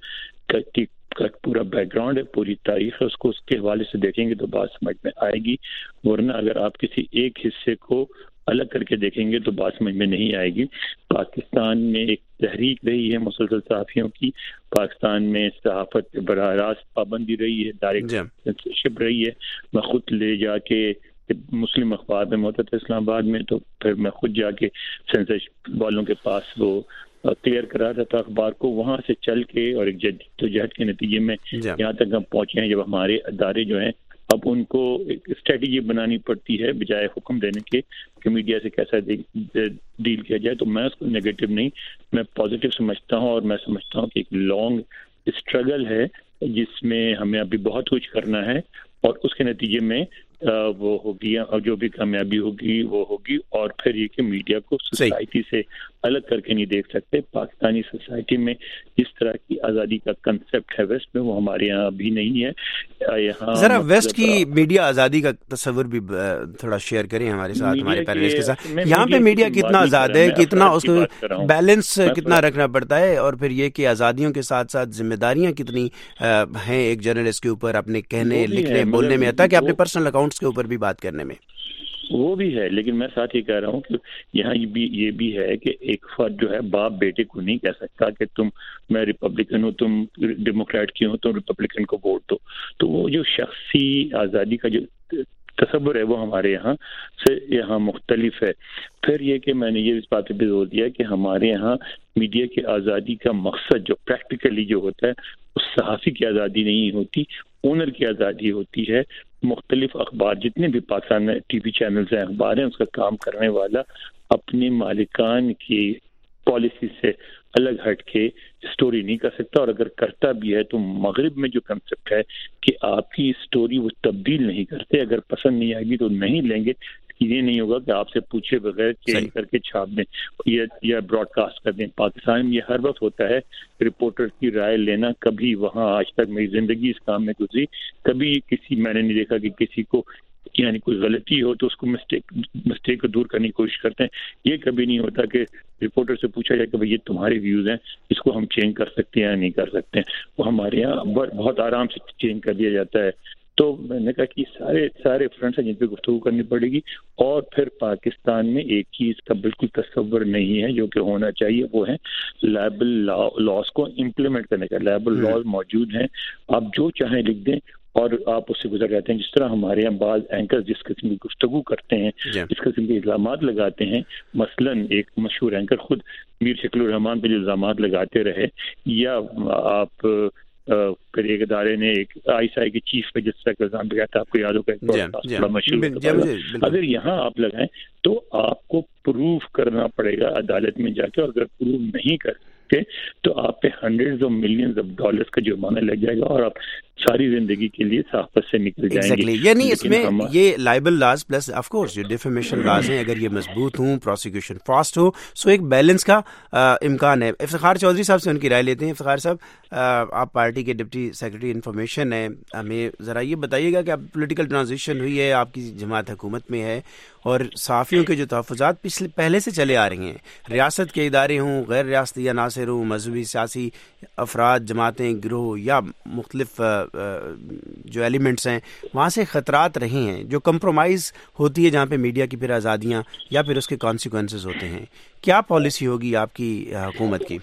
کا پورا بیک گراؤنڈ ہے, پوری تاریخ ہے, اس کو اس کے حوالے سے دیکھیں گے تو بات سمجھ میں آئے گی. ورنہ اگر آپ کسی ایک حصے کو الگ کر کے دیکھیں گے تو بات سمجھ میں نہیں آئے گی. پاکستان میں ایک تحریک رہی ہے مسلسل صحافیوں کی, پاکستان میں صحافت پہ براہ راست پابندی رہی ہے, ڈائریکٹ سینسرشپ رہی ہے. میں خود لے جا کے مسلم اخبار میں ہوتا تھا اسلام آباد میں, تو پھر میں خود جا کے سینسرشپ والوں کے پاس وہ کلیئر کرا رہا تھا اخبار کو. وہاں سے چل کے اور ایک جدوجہد کے نتیجے میں یہاں تک ہم پہنچے ہیں جب ہمارے ادارے جو ہیں اب ان کو ایک اسٹریٹجی بنانی پڑتی ہے بجائے حکم دینے کے کہ میڈیا سے کیسا ڈیل کیا جائے. تو میں اس کو نیگیٹو نہیں, میں پازیٹیو سمجھتا ہوں, اور میں سمجھتا ہوں کہ ایک لانگ اسٹرگل ہے جس میں ہمیں ابھی بہت کچھ کرنا ہے, اور اس کے نتیجے میں وہ ہوگی, اور جو بھی کامیابی ہوگی وہ ہوگی. اور پھر یہ کہ میڈیا کو سوسائٹی سے الگ کر کے نہیں دیکھ سکتے. پاکستانی سوسائٹی میں جس طرح کی آزادی کا کنسپٹ ہے ویسٹ میں, وہ ہمارے یہاں ابھی نہیں ہے. یہاں ذرا ویسٹ کی میڈیا آزادی کا تصور بھی تھوڑا شیئر کریں ہمارے ساتھ, ہمارے پیرنٹس کے ساتھ. یہاں پہ میڈیا کتنا آزاد ہے, کتنا اس کو بیلنس کتنا رکھنا پڑتا ہے, اور پھر یہ کہ آزادیوں کے ساتھ ساتھ ذمہ داریاں کتنی ہیں ایک جرنلسٹ کے اوپر اپنے کہنے, لکھنے, بولنے میں, حتیٰ کہ اپنے پرسنل اکاؤنٹس کے اوپر بھی بات کرنے میں. وہ بھی ہے, لیکن میں ساتھ ہی کہہ رہا ہوں کہ یہاں بھی یہ بھی ہے کہ ایک فرد جو ہے باپ بیٹے کو نہیں کہہ سکتا کہ تم, میں ریپبلکن ہوں, تم ڈیموکریٹ کی ہوں, تم ریپبلکن کو ووٹ دو. تو وہ جو شخصی آزادی کا جو تصور ہے وہ ہمارے یہاں سے یہاں مختلف ہے. پھر یہ کہ میں نے یہ اس بات پہ زور دیا کہ ہمارے یہاں میڈیا کی آزادی کا مقصد جو پریکٹیکلی جو ہوتا ہے اس صحافی کی آزادی نہیں ہوتی, اونر کی آزادی ہوتی ہے. مختلف اخبار جتنے بھی پاکستان میں ٹی وی چینلز ہیں, اخبار ہیں, اس کا کام کرنے والا اپنے مالکان کی پالیسی سے الگ ہٹ کے سٹوری نہیں کر سکتا, اور اگر کرتا بھی ہے تو مغرب میں جو کنسپٹ ہے کہ آپ کی سٹوری وہ تبدیل نہیں کرتے, اگر پسند نہیں آئے گی تو نہیں لیں گے. یہ نہیں ہوگا کہ آپ سے پوچھے بغیر چینج کر کے چھاپ دیں یا براڈ کاسٹ کر دیں. پاکستان میں یہ ہر وقت ہوتا ہے, رپورٹر کی رائے لینا. کبھی وہاں آج تک میری زندگی اس کام میں گزری, کبھی کسی میں نے نہیں دیکھا کہ کسی کو یعنی کوئی غلطی ہو تو اس کو مسٹیک مسٹیک کو دور کرنے کی کوشش کرتے ہیں. یہ کبھی نہیں ہوتا کہ رپورٹر سے پوچھا جائے کہ بھائی یہ تمہارے ویوز ہیں, اس کو ہم چینج کر سکتے ہیں یا نہیں کر سکتے ہیں. وہ ہمارے یہاں بہت آرام سے چینج کر دیا جاتا ہے. تو میں نے کہا کہ سارے سارے فرنٹس ہیں جن پہ گفتگو کرنی پڑے گی. اور پھر پاکستان میں ایک چیز کا بالکل تصور نہیں ہے جو کہ ہونا چاہیے, وہ ہے لائبل لاز کو امپلیمنٹ کرنے کا. لائبل لاز موجود ہیں, آپ جو چاہیں لکھ دیں اور آپ اس سے گزر جاتے ہیں. جس طرح ہمارے یہاں بعض اینکر جس قسم کی گفتگو کرتے ہیں, جس قسم کے الزامات لگاتے ہیں, مثلا ایک مشہور اینکر خود میر شکل الرحمان پہ جو الزامات لگاتے رہے, یا آپ پھر ایک ادارے نے ایک آئی ایس آئی کے چیف پہ جس طرح کا الزام لگایا تھا, آپ کو یاد ہوگا بڑا مشہور. اگر یہاں آپ لگائیں تو آپ کو پروف کرنا پڑے گا عدالت میں جا کے, اور اگر پروف نہیں کر تو آپ پہ hundreds of millions of dollars کا جرمانہ لگ جائے گا اور آپ ساری زندگی کے لیے صحافت سے نکل جائیں گے. exactly. یعنی اس میں یہ libel laws plus of course جو ڈیفیمیشن لاز ہیں, اگر یہ مضبوط ہوں, پروسیکیوشن فاسٹ ہو, سو ایک بیلنس کا امکان ہے. افتخار چودھری صاحب سے ان کی رائے لیتے ہیں. افتخار صاحب, آپ پارٹی کے ڈپٹی سیکرٹری انفارمیشن ہیں, ہمیں ذرا یہ بتائیے گا کہ اب پولیٹیکل ٹرانزیشن ہوئی ہے, آپ کی جماعت حکومت میں ہے, اور صحافیوں کے جو تحفظات پچھلے پہلے سے چلے آ رہے ہیں, ریاست کے ادارے ہوں, غیر ریاستی عناصر ہوں, مذہبی سیاسی افراد, جماعتیں, گروہ یا مختلف جو ایلیمنٹس ہیں, وہاں سے خطرات رہے ہیں جو کمپرومائز ہوتی ہے, جہاں پہ میڈیا کی پھر آزادیاں یا پھر اس کے کانسیکوینسز ہوتے ہیں. کیا پالیسی ہوگی آپ کی حکومت کی؟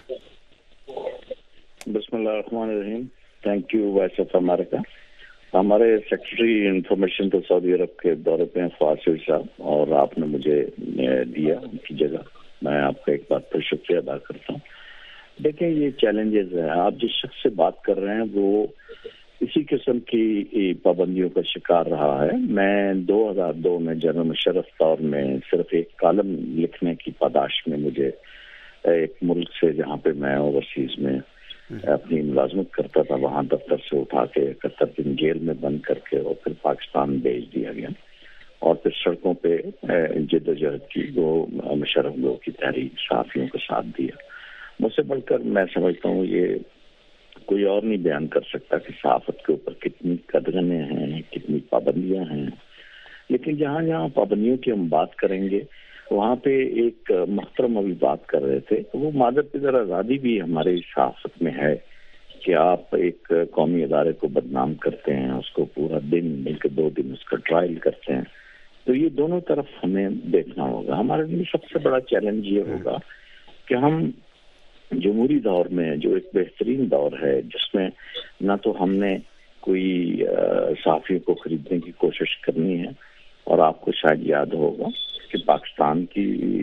بسم اللہ الرحمن الرحیم. Thank you voice of America. ہمارے سیکرٹری انفارمیشن تو سعودی عرب کے دورے پہ ہیں فاسل صاحب, اور آپ نے مجھے دیا ان کی جگہ, میں آپ کا ایک بار پھر شکریہ ادا کرتا ہوں. دیکھیں یہ چیلنجز ہیں, آپ جس شخص سے بات کر رہے ہیں وہ اسی قسم کی پابندیوں کا شکار رہا ہے. میں دو ہزار دو میں جنرل مشرف دور میں صرف ایک کالم لکھنے کی پاداش میں مجھے ایک ملک سے جہاں پہ میں اوورسیز میں اپنی ملازمت کرتا تھا, وہاں دفتر سے اٹھا کے اکہتر دن جیل میں بند کر کے اور پھر پاکستان بھیج دیا گیا, اور پھر سڑکوں پہ جد و جہد کی وہ مشرف لوگوں کی تحریک صحافیوں کا ساتھ دیا. مجھ سے بڑھ کر میں سمجھتا ہوں یہ کوئی اور نہیں بیان کر سکتا کہ صحافت کے اوپر کتنی قدغنیں ہیں, کتنی پابندیاں ہیں. لیکن جہاں جہاں پابندیوں کی ہم بات کریں گے وہاں پہ ایک محترم ابھی بات کر رہے تھے, وہ معذرت کی ذرا آزادی بھی ہمارے صحافت میں ہے کہ آپ ایک قومی ادارے کو بدنام کرتے ہیں, اس کو پورا دن بلکہ دو دن اس کا ٹرائل کرتے ہیں. تو یہ دونوں طرف ہمیں دیکھنا ہوگا. ہمارے لیے سب سے بڑا چیلنج یہ ہوگا کہ ہم جمہوری دور میں, جو ایک بہترین دور ہے جس میں نہ تو ہم نے کوئی صحافیوں کو خریدنے کی کوشش کرنی ہے, اور آپ کو شاید یاد ہوگا کہ پاکستان کی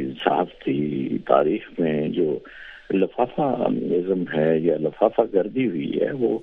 صحافتی تاریخ میں جو لفافہ ازم ہے یا لفافہ گردی ہوئی ہے وہ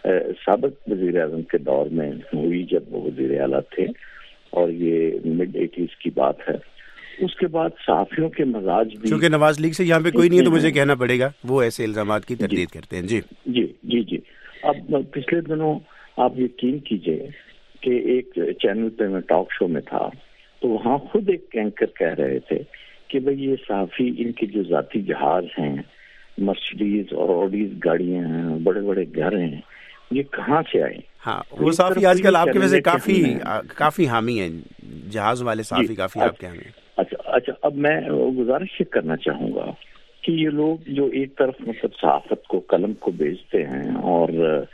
سابق وزیر اعظم کے دور میں ہوئی جب وہ وزیر اعلیٰ تھے, اور یہ مڈ ایٹیز کی بات ہے. اس کے بعد صحافیوں کے مزاج بھی, چونکہ نواز لیگ سے یہاں پہ کوئی نہیں ہے تو مجھے کہنا پڑے گا, وہ ایسے الزامات کی تردید کرتے ہیں. جی جی جی جی اب پچھلے دنوں آپ یقین کیجئے کہ ایک چینل پہ میں ٹاک شو میں تھا, تو وہاں خود ایک اینکر کہہ رہے تھے کہ بھئی یہ صحافی, ان کے جو ذاتی جہاز ہیں, مرسڈیز اور آڈیز گاڑیاں ہیں, بڑے بڑے گھر ہیں, یہ کہاں سے آئے؟ ہاں, وہ صحافی آج کل آپ کے ویسے کافی کافی حامی ہیں, جہاز والے صحافی کافی آپ کے حامی ہیں. اچھا اچھا اب میں گزارش یہ کرنا چاہوں گا کہ یہ لوگ جو ایک طرف مطلب صحافت کو, قلم کو بیچتے ہیں, اور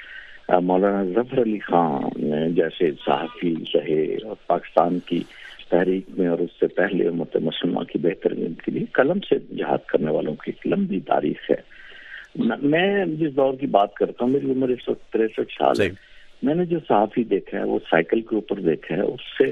مولانا ظفر علی خان جیسے صحافی رہے اور پاکستان کی تحریک میں اور اس سے پہلے امت مسلمہ کی بہتری کے لیے قلم سے جہاد کرنے والوں کی ایک لمبی تاریخ ہے. میں جس دور کی بات کرتا ہوں, میری عمر اس وقت تریسٹھ سال ہے. میں نے جو صحافی دیکھا ہے وہ سائیکل کے اوپر دیکھا ہے, اس سے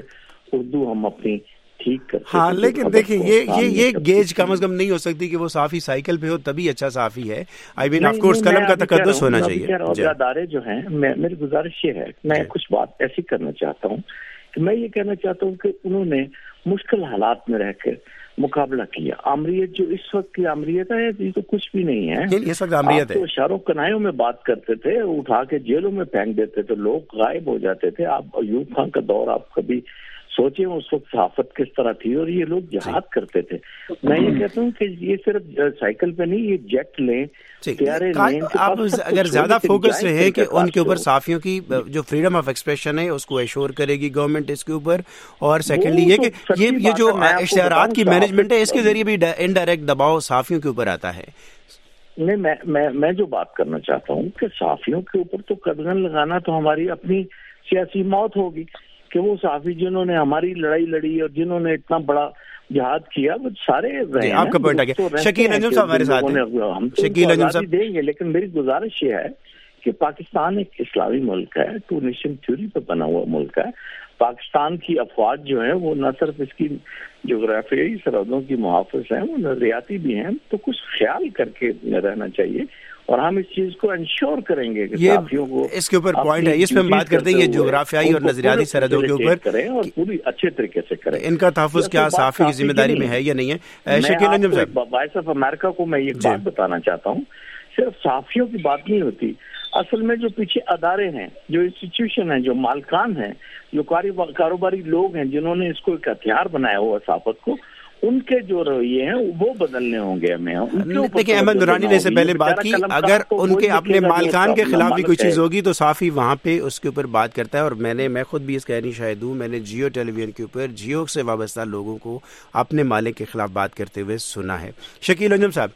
اردو ہم اپنی ٹھیک کرتے. ہاں لیکن دیکھیں یہ یہ یہ گیج کم از کم نہیں ہو سکتی کہ وہ صحافی سائیکل پہ ہو تبھی اچھا صحافی ہے. آئی مین آف کورس قلم کا تقدس ہونا چاہیے. اور ادارے جو ہیں میری گزارش یہ ہے میں کچھ بات ایسی کرنا چاہتا ہوں کہ میں یہ کہنا چاہتا ہوں کہ انہوں نے مشکل حالات میں رہ کر مقابلہ کیا. آمریت جو اس وقت کی آمریت ہے یہ تو کچھ بھی نہیں ہے. اس وقت آمریت ہے. تو اشاروں کنایوں میں بات کرتے تھے, اٹھا کے جیلوں میں پھینک دیتے تھے, لوگ غائب ہو جاتے تھے. آپ ایوب خان کا دور آپ کبھی سوچیں اس وقت صحافت کس طرح تھی اور یہ لوگ جہاد کرتے تھے. میں یہ کہتا ہوں کہ یہ صرف سائیکل پہ نہیں, یہ جیٹ لیں, طیارے لیں. آپ اگر زیادہ فوکس رہے کہ ان کے اوپر صحافیوں کی جو فریڈم آف ایکسپریشن ہے اس کو ایشور کرے گی گورنمنٹ اس کے اوپر, اور سیکنڈلی یہ کہ یہ یہ جو اشتہارات کی مینجمنٹ ہے اس کے ذریعے بھی انڈائریکٹ دباؤ صحافیوں کے اوپر آتا ہے. نہیں میں میں میں جو بات کرنا چاہتا ہوں کہ صحافیوں کے اوپر تو قدغن لگانا تو ہماری اپنی سیاسی موت ہوگی کہ وہ صحافی جنہوں نے ہماری لڑائی لڑی اور جنہوں نے اتنا بڑا جہاد کیا وہ سارے رہے ہیں. آپ کا پوائنٹ آ گیا. شکیل انجم صاحب ہمارے ساتھ ہیں. ہم شکیل انجم صاحب دیں گے, لیکن میری گزارش یہ ہے کہ پاکستان ایک اسلامی ملک ہے, ٹو نیشن تھیوری پہ بنا ہوا ملک ہے. پاکستان کی افواج جو ہیں وہ نہ صرف اس کی جغرافیائی سرحدوں کی محافظ ہیں, وہ نظریاتی بھی ہیں. تو کچھ خیال کر کے رہنا چاہیے اور ہم اس چیز کو انشور کریں گے کہ صحافیوں کو اس کے اوپر پوائنٹ ہے, اس پہ ہم بات کرتے ہیں یہ جغرافیائی اور نظریاتی سرحدوں کے اوپر کریں اور پوری اچھے طریقے سے کریں. ان کا تحفظ کیا صحافی کی ذمہ داری میں ہے یا نہیں ہے؟ شکیل انجم صاحب, وائس آف امریکہ کو میں یہ بات بتانا چاہتا ہوں, صرف صحافیوں کی بات نہیں ہوتی. اصل میں جو پیچھے ادارے ہیں, جو انسٹیٹیوشن ہیں, جو مالکان ہیں, جو کاروباری لوگ ہیں جنہوں نے اس کو ایک ہتھیار بنایا ہوا صحافت کو, ان کے جو رویے ہیں وہ بدلنے ہوں گے. ہمیں دیکھیں احمد نورانی نے اس سے پہلے بات کی, اگر ان کے اپنے مالکان کے خلاف بھی کوئی چیز ہوگی تو صحافی وہاں پہ اس کے اوپر بات کرتا ہے. اور میں نے میں خود بھی اس کہانی شاہد ہوں, میں نے جیو ٹیلی ویژن کے اوپر جیو سے وابستہ لوگوں کو اپنے مالک کے خلاف بات کرتے ہوئے سنا ہے. شکیل انجم صاحب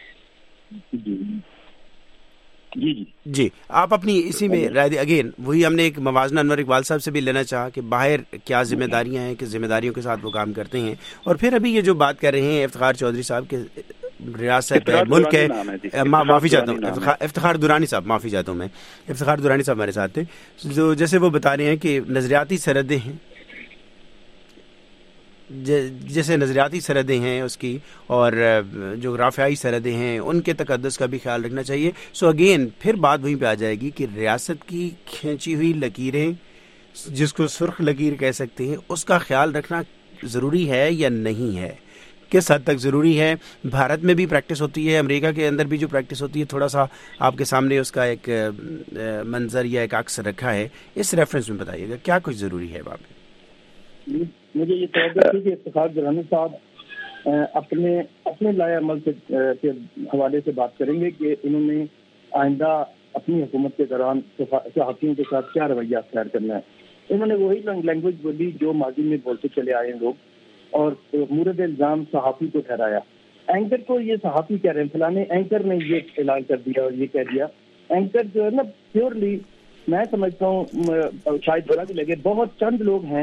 جی جی جی آپ اپنی اسی میں رائے دیں. اگین وہی ہم نے ایک موازنہ انور اقبال صاحب سے بھی لینا چاہا کہ باہر کیا ذمہ داریاں ہیں, کس ذمہ داریوں کے ساتھ وہ کام کرتے ہیں. اور پھر ابھی یہ جو بات کر رہے ہیں افتخار چودھری صاحب کے ریاست ملک ہے, معافی چاہتا ہوں افتخار درانی صاحب, معافی چاہتا ہوں میں افتخار درانی صاحب ہمارے ساتھ تھے, جو جیسے وہ بتا رہے ہیں کہ نظریاتی سرحدیں ہیں, جیسے نظریاتی سرحدیں ہیں اس کی اور جغرافیائی سرحدیں ہیں, ان کے تقدس کا بھی خیال رکھنا چاہیے. سو اگین پھر بات وہیں پہ آ جائے گی کہ ریاست کی کھینچی ہوئی لکیریں, جس کو سرخ لکیر کہہ سکتے ہیں, اس کا خیال رکھنا ضروری ہے یا نہیں ہے, کس حد تک ضروری ہے. بھارت میں بھی پریکٹس ہوتی ہے, امریکہ کے اندر بھی جو پریکٹس ہوتی ہے, تھوڑا سا آپ کے سامنے اس کا ایک منظر یا ایک عکس رکھا ہے, اس ریفرنس میں بتائیے گا کیا کچھ ضروری ہے وہاں پہ. مجھے یہ توجہ تھی کہ افتخار درانی صاحب اپنے اپنے لائے عمل سے کے حوالے سے بات کریں گے کہ انہوں نے آئندہ اپنی حکومت کے دوران صحافیوں کے ساتھ کیا رویہ اختیار کرنا ہے. انہوں نے وہی لینگویج بولی جو ماضی میں بولتے چلے آئے ہیں لوگ, اور مورد الزام صحافی کو ٹھہرایا. اینکر کو یہ صحافی کہہ رہے ہیں, فلانے اینکر نے یہ اعلان کر دیا اور یہ کہہ دیا. اینکر جو ہے نا پیورلی میں سمجھتا ہوں شاید برا بھی لگے, بہت چند لوگ ہیں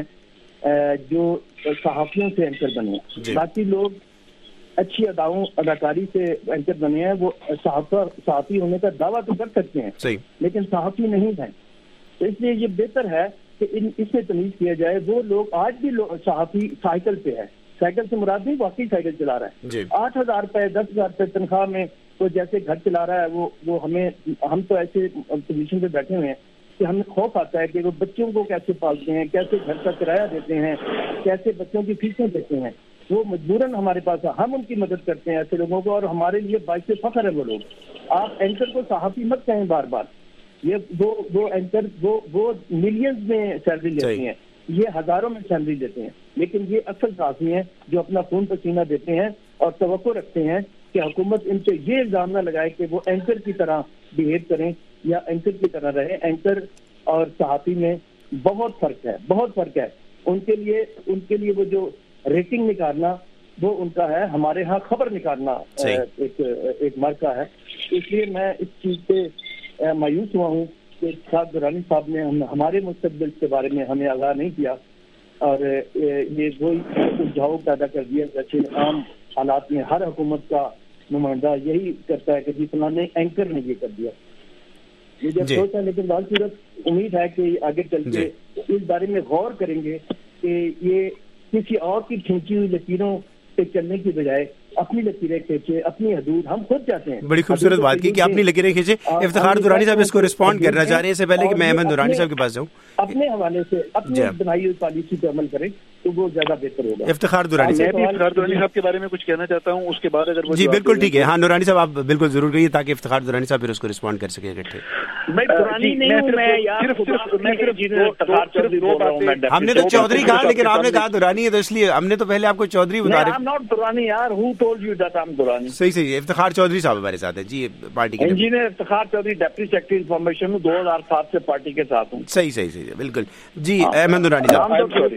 جو صحافیوں سے اینکر بنے ہیں, باقی لوگ اچھی اداؤں اداکاری سے اینکر بنے ہیں. وہ صحافی ہونے کا دعویٰ تو کر سکتے ہیں لیکن صحافی نہیں ہیں. تو اس لیے یہ بہتر ہے کہ اس میں تمیز کیا جائے. وہ لوگ آج بھی صحافی سائیکل پہ ہے, سائیکل سے مراد نہیں واقعی سائیکل چلا رہا ہے, آٹھ ہزار روپے دس ہزار روپے تنخواہ میں تو جیسے گھر چلا رہا ہے. وہ وہ ہمیں ہم تو ایسے پوزیشن پہ بیٹھے ہوئے ہیں کہ ہمیں خوف آتا ہے کہ وہ بچوں کو کیسے پالتے ہیں, کیسے گھر کا کرایہ دیتے ہیں, کیسے بچوں کی فیسیں دیتے ہیں. وہ مجبوراً ہمارے پاس ہے, ہم ان کی مدد کرتے ہیں ایسے لوگوں کو, اور ہمارے لیے باعث فخر ہے وہ لوگ. آپ اینکر کو صحافی مت کہیں بار بار, یہ وہ وہ اینکر وہ وہ ملینز میں سیلری لیتے ہیں, یہ ہزاروں میں سیلری لیتے ہیں, لیکن یہ اصل صحافی ہیں جو اپنا خون پسینہ دیتے ہیں اور توقع رکھتے ہیں کہ حکومت ان سے یہ الزام نہ لگائے کہ وہ اینکر کی طرح بہیو کریں یا اینکر کی طرح رہے. اینکر اور صحافی میں بہت فرق ہے, بہت فرق ہے. ان کے لیے ان کے لیے وہ جو ریٹنگ نکالنا وہ ان کا ہے, ہمارے ہاں خبر نکالنا ایک ایک مرکہ ہے. اس لیے میں اس چیز پہ مایوس ہوا ہوں کہ صاحب درانی صاحب نے ہمارے مستقبل کے بارے میں ہمیں آگاہ نہیں کیا, اور یہ وہی الجھاؤ پیدا کر دیا جیسے عام حالات میں ہر حکومت کا نمائندہ یہی کرتا ہے کہ جی فلانے اینکر نے یہ کر دیا. مجھے افسوس ہے, لیکن بال صورت امید ہے کہ آگے چل کے اس بارے میں غور کریں گے کہ یہ کسی اور کی کھینچی ہوئی لکیروں پہ چلنے کی بجائے اپنی لکیریں کھینچے, اپنی حدود ہم خود چاہتے ہیں. بڑی خوبصورت بات کی کہ اپنی لکیریں کھینچے. افتخار دورانی صاحب اس کو رسپونڈ کرنا چاہ رہے ہیں. اس سے پہلے کہ میں احمد نورانی صاحب کے پاس جاؤں, اپنے حوالے سے اپنی بنائی ہوئی پالیسی پہ عمل کریں تو وہ زیادہ بہتر ہوگا. افتخار دورانی میں بھی افتخار دورانی صاحب کے بارے میں کچھ کہنا چاہتا ہوں, اس کے بعد اگر جی بالکل ٹھیک ہے. ہاں نورانی صاحب آپ بالکل ضرور کہیے تاکہ افتخار دورانی صاحب پھر اس کو رسپونڈ کر سکیں اکٹھے. میں دورانی نہیں ہوں, میں یار ہم نے تو چودھری کہا لیکن آپ نے کہا دورانی ہے تو اس لیے ہم نے تو پہلے آپ کو چودھری بتا رہے. صحیح صحیح. افتخار چودھری صاحب ہمارے ساتھ ہے جی, پارٹی کے engineer Iftikhar Chaudhry deputy secretary information ہوں, دو ہزار سات سے پارٹی کے ساتھ ہوں. صحیح صحیح صحیح بالکل. جی احمد نورانی صاحب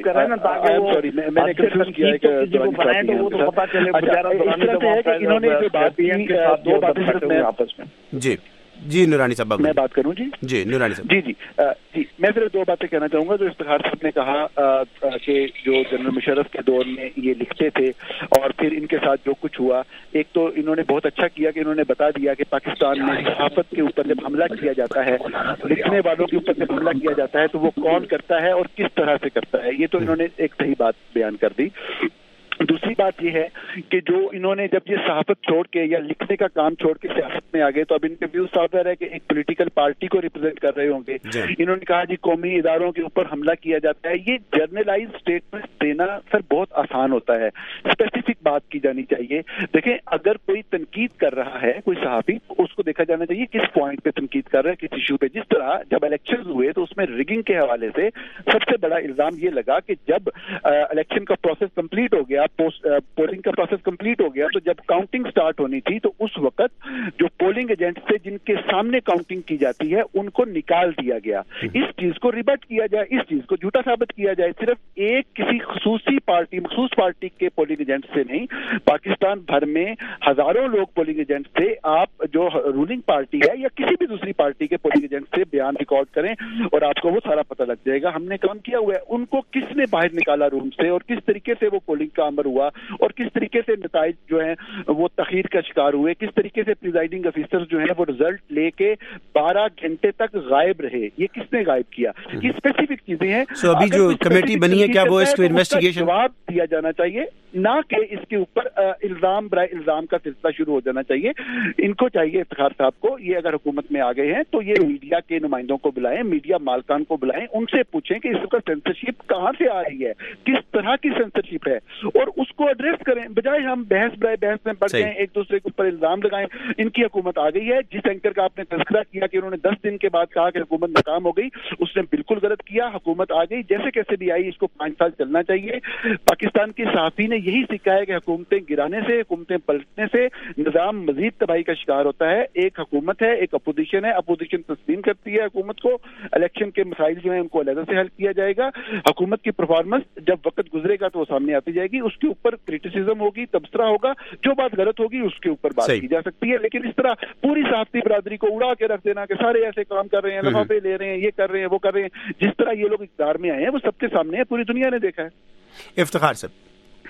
جی جی نورانی صاحب میں بات کروں. جی جی نورانی صاحب جی جی جی میں صرف دو باتیں کہنا چاہوں گا. جو افتخار صاحب نے کہا کہ جو جنرل مشرف کے دور میں یہ لکھتے تھے اور پھر ان کے ساتھ جو کچھ ہوا, ایک تو انہوں نے بہت اچھا کیا کہ انہوں نے بتا دیا کہ پاکستان میں صحافت کے اوپر جب حملہ کیا جاتا ہے, لکھنے والوں کے اوپر جب حملہ کیا جاتا ہے تو وہ کون کرتا ہے اور کس طرح سے کرتا ہے. یہ تو انہوں نے ایک صحیح بات بیان کر دی. دوسری بات یہ ہے کہ جو انہوں نے جب یہ صحافت چھوڑ کے یا لکھنے کا کام چھوڑ کے سیاست میں آ گئے تو اب ان کے ویوز ظاہر ہے کہ ایک پولیٹیکل پارٹی کو ریپرزینٹ کر رہے ہوں گے. انہوں نے کہا جی قومی اداروں کے اوپر حملہ کیا جاتا ہے. یہ جرنلائز اسٹیٹمنٹ دینا سر بہت آسان ہوتا ہے, اسپیسیفک بات کی جانی چاہیے. دیکھیں اگر کوئی تنقید کر رہا ہے کوئی صحافی, اس کو دیکھا جانا چاہیے کس پوائنٹ پہ تنقید کر رہا ہے, کس ایشو پہ. جس طرح جب الیکشن ہوئے تو اس میں ریگنگ کے حوالے سے سب سے بڑا الزام یہ لگا کہ جب الیکشن کا پروسیس کمپلیٹ ہو گیا, پولنگ کا پروسیس کمپلیٹ ہو گیا, تو جب کاؤنٹنگ سٹارٹ ہونی تھی تو اس وقت جو پولنگ ایجنٹ تھے جن کے سامنے کاؤنٹنگ کی جاتی ہے ان کو نکال دیا گیا. اس چیز کو ریبٹ کیا جائے, اس چیز کو جھوٹا ثابت کیا جائے. صرف ایک کسی خصوصی پارٹی مخصوص پارٹی کے پولنگ ایجنٹ سے نہیں, پاکستان بھر میں ہزاروں لوگ پولنگ ایجنٹ تھے. آپ جو رولنگ پارٹی ہے یا کسی بھی دوسری پارٹی کے پولنگ ایجنٹ سے بیان ریکارڈ کریں اور آپ کو وہ سارا پتہ لگ جائے گا. ہم نے کام کیا ہوا ہے. ان کو کس نے باہر نکالا روم سے اور کس طریقے سے وہ پولنگ کا عمل ہوا اور کس طریقے سے نتائج جو ہیں وہ تاخیر کا شکار ہوئے, کس طریقے سے پریزائڈنگ افیسر جو ہیں وہ رزلٹ لے کے بارہ گھنٹے تک غائب رہے, یہ کس نے غائب کیا, یہ اسپیسیفک چیزیں ہیں. سو ابھی جو کمیٹی بنی ہے کیا وہ اس کو انویسٹیگیشن جواب دیا جانا چاہیے, نہ کہ اس کے اوپر الزام برائے الزام کا سلسلہ شروع ہو جانا چاہیے. ان کو چاہیے افتخار صاحب کو, یہ اگر حکومت میں آ گئے ہیں تو یہ میڈیا کے نمائندوں کو بلائیں, میڈیا مالکان کو بلائیں, ان سے پوچھیں کہ اس وقت سینسرشپ کہاں سے آ رہی ہے, کس طرح کی سینسرشپ ہے, اور اس کو ایڈریس کریں بجائے ہم بحث برائے بحث میں پڑ جائیں, ایک دوسرے کے اوپر الزام لگائیں. ان کی حکومت آ گئی ہے. جس اینکر کا آپ نے تذکرہ کیا کہ انہوں نے دس دن کے بعد کہا کہ حکومت ناکام ہو گئی, اس نے بالکل غلط کیا. حکومت آ گئی, جیسے کیسے بھی آئی, اس کو پانچ سال چلنا چاہیے. پاکستان کی صحافی نے یہی سیکھا ہے کہ حکومتیں گرانے سے, حکومتیں پلٹنے سے نظام مزید تباہی کا شکار ہوتا ہے. ایک حکومت ہے, ایک اپوزیشن ہے, اپوزیشن تسلیم کرتی ہے حکومت کو, الیکشن کے مسائل جو ہیں ان کو علیحدہ سے حل کیا جائے گا. حکومت کی پرفارمنس جب وقت گزرے گا تو وہ سامنے آتی جائے گی, اس کے اوپر کرٹیسزم ہوگی, تبصرہ ہوگا, جو بات غلط ہوگی اس کے اوپر بات کی جا سکتی ہے. لیکن اس طرح پوری صحافتی برادری کو اڑا کے رکھ دینا کہ سارے ایسے کام کر رہے ہیں, لفافے لے رہے ہیں, یہ کر رہے ہیں, وہ کر رہے ہیں, جس طرح یہ لوگ اقتدار میں آئے ہیں وہ سب کے سامنے ہے, پوری دنیا نے دیکھا ہے. افتخار صاحب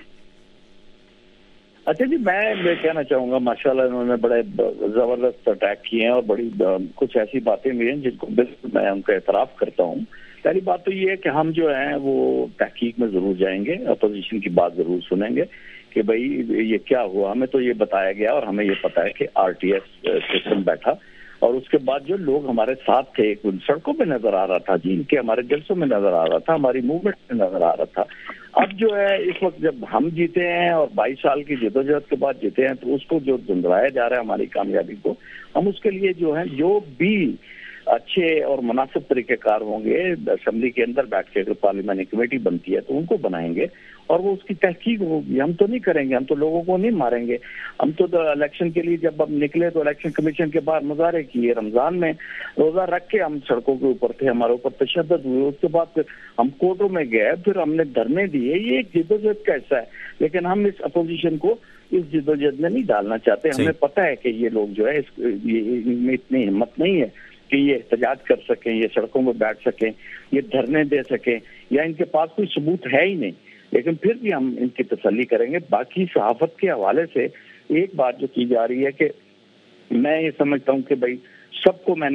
اچھا جی, میں کہنا چاہوں گا ماشاءاللہ انہوں نے بڑے زبردست اٹیک کیے ہیں اور بڑی کچھ ایسی باتیں بھی ہیں جن کو بالکل میں ان کا اعتراف کرتا ہوں. پہلی بات تو یہ ہے کہ ہم جو ہیں وہ تحقیق میں ضرور جائیں گے, اپوزیشن کی بات ضرور سنیں گے کہ بھائی یہ کیا ہوا. ہمیں تو یہ بتایا گیا اور ہمیں یہ پتا ہے کہ آر ٹی ایس سسٹم بیٹھا, اور اس کے بعد جو لوگ ہمارے ساتھ تھے سڑکوں پہ نظر آ رہا تھا, جی ان کے ہمارے جلسوں میں نظر آ رہا تھا, ہماری موومنٹ میں نظر آ رہا تھا. اب جو ہے اس وقت جب ہم جیتے ہیں اور بائیس سال کی جدوجہد کے بعد جیتے ہیں تو اس کو جو دھندلایا جا رہا ہے ہماری کامیابی کو, ہم اس کے لیے جو ہے جو بھی اچھے اور مناسب طریقہ کار ہوں گے اسمبلی کے اندر بیٹھ کے, اگر پارلیمانی کمیٹی بنتی ہے تو ان کو بنائیں گے اور وہ اس کی تحقیق ہوگی. ہم تو نہیں کریں گے, ہم تو لوگوں کو نہیں ماریں گے. ہم تو الیکشن کے لیے جب ہم نکلے تو الیکشن کمیشن کے بعد مظاہرے کیے, رمضان میں روزہ رکھ کے ہم سڑکوں کے اوپر تھے, ہمارے اوپر تشدد ہوئے, اس کے بعد پھر ہم کورٹوں میں گئے, پھر ہم نے دھرنے دیے. یہ ایک جدوجہد کا حصہ ہے, لیکن ہم اس اپوزیشن کو اس جدوجہد میں نہیں ڈالنا چاہتے. ہمیں پتہ ہے کہ یہ لوگ جو ہے اس میں اتنی ہمت نہیں ہے کہ یہ احتجاج کر سکیں, یہ سڑکوں میں بیٹھ سکیں, یہ دھرنے دے سکیں, یا ان کے پاس کوئی ثبوت ہے ہی نہیں. لیکن پھر بھی ہم ان کی تسلی کریں گے. باقی صحافت کے حوالے سے ایک بات جو کی جا رہی ہے کہ میں یہ سمجھتا ہوں کہ بھائی سب کو میں نے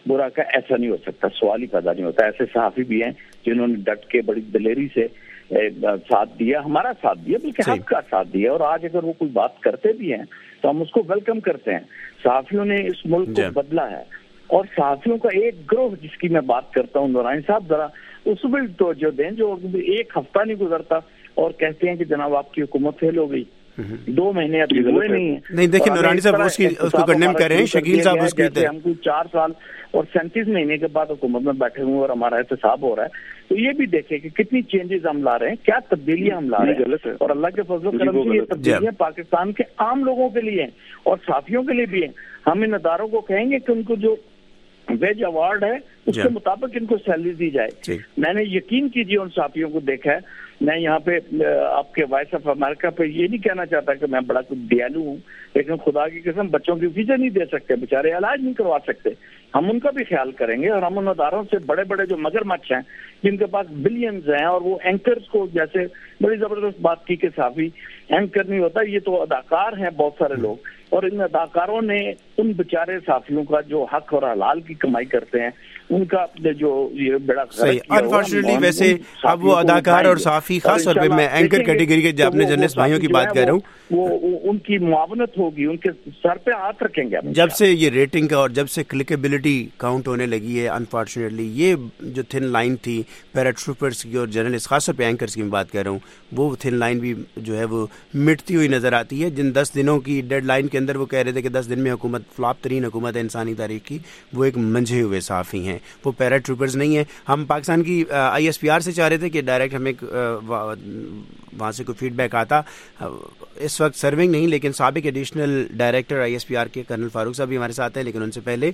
برا کہا, ایسا نہیں ہو سکتا, سوال ہی پیدا نہیں ہوتا. ایسے صحافی بھی ہیں جنہوں نے ڈٹ کے بڑی دلیری سے ساتھ دیا, ہمارا ساتھ دیا, بلکہ حق کا ساتھ دیا, اور آج اگر وہ کوئی بات کرتے بھی ہیں تو ہم اس کو ویلکم کرتے ہیں. صحافیوں نے اس ملک کو بدلا ہے, اور صحافیوں کا ایک گروہ جس کی میں بات کرتا ہوں, نورانی صاحب ذرا اس پر توجہ دیں, جو ایک ہفتہ نہیں گزرتا اور کہتے ہیں کہ جناب آپ کی حکومت فیل ہو گئی, دو مہینے ابھی ہوئے نہیں ہیں. نہیں دیکھیں نورانی صاحب اس کی اس کو کنڈیم کر رہے ہیں, شکیل صاحب اس کی ہم کوئی چار سال اور سینتیس مہینے کے بعد حکومت میں بیٹھے ہوئے اور ہمارا احتساب ہو رہا ہے. تو یہ بھی دیکھیں کہ کتنی چینجز ہم لا رہے ہیں, کیا تبدیلیاں ہم لا رہے ہیں, اور اللہ کے فضل و کرم سے یہ تبدیلیاں پاکستان کے عام لوگوں کے لیے ہیں اور صحافیوں کے لیے بھی ہیں. ہم ان اداروں کو کہیں گے کہ ان کو جو ویج ایوارڈ ہے اس کے مطابق ان کو سیلری دی جائے. میں نے یقین کیجیے ان صحافیوں کو دیکھا ہے. میں یہاں پہ آپ کے وائس آف امریکہ پہ یہ نہیں کہنا چاہتا کہ میں بڑا کچھ دیالو ہوں, لیکن خدا کی قسم بچوں کی فیسیں نہیں دے سکتے, بیچارے علاج نہیں کروا سکتے. ہم ان کا بھی خیال کریں گے, اور ہم ان اداروں سے بڑے بڑے جو مگر مچھ ہیں جن کے پاس بلینز ہیں, اور وہ اینکرز کو جیسے بڑی زبردست بات کی کہ صحافی اینکر نہیں ہوتا, یہ تو اداکار ہیں بہت سارے لوگ, اور ان اداکاروں نے ان بیچارے صحافیوں کا جو حق اور حلال کی کمائی کرتے ہیں ان کا جو یہ بڑا انفارچونیٹلی ویسے اب وہ اداکار اور صحافی خاص طور پہ میں اینکر کیٹیگری کے اپنے جرنلسٹ بھائیوں کی بات کر رہا ہوں, وہ ان کی معاونت ہوگی, ان کے سر پہ ہاتھ رکھیں گے. جب سے یہ ریٹنگ کا اور جب سے کلکیبلٹی کاؤنٹ ہونے لگی ہے, انفارچونیٹلی یہ جو تھن لائن تھی پیراٹروپرس کی اور جرنلسٹ خاص طور پہ اینکرس کی میں بات کر رہا ہوں, وہ تھن لائن بھی جو ہے وہ مٹتی ہوئی نظر آتی ہے. جن دس دنوں کی ڈیڈ لائن کے اندر وہ کہہ رہے تھے کہ دس دن میں حکومت فلاپ ترین حکومت ہے انسانی تاریخ کی, وہ ایک منجھے ہوئے صحافی ہیں, وہ پیراٹروپرز نہیں ہیں. ہم پاکستان کی آئی ایس پی آر سے چاہ رہے تھے کہ ڈائریکٹ ہمیں وہاں سے کوئی فیڈ بیک آتا. اس وقت سرونگ نہیں, لیکن سابق additional director I S P R کے کرنل فاروق صاحب بھی ہمارے ساتھ ہیں, لیکن ان سے پہلے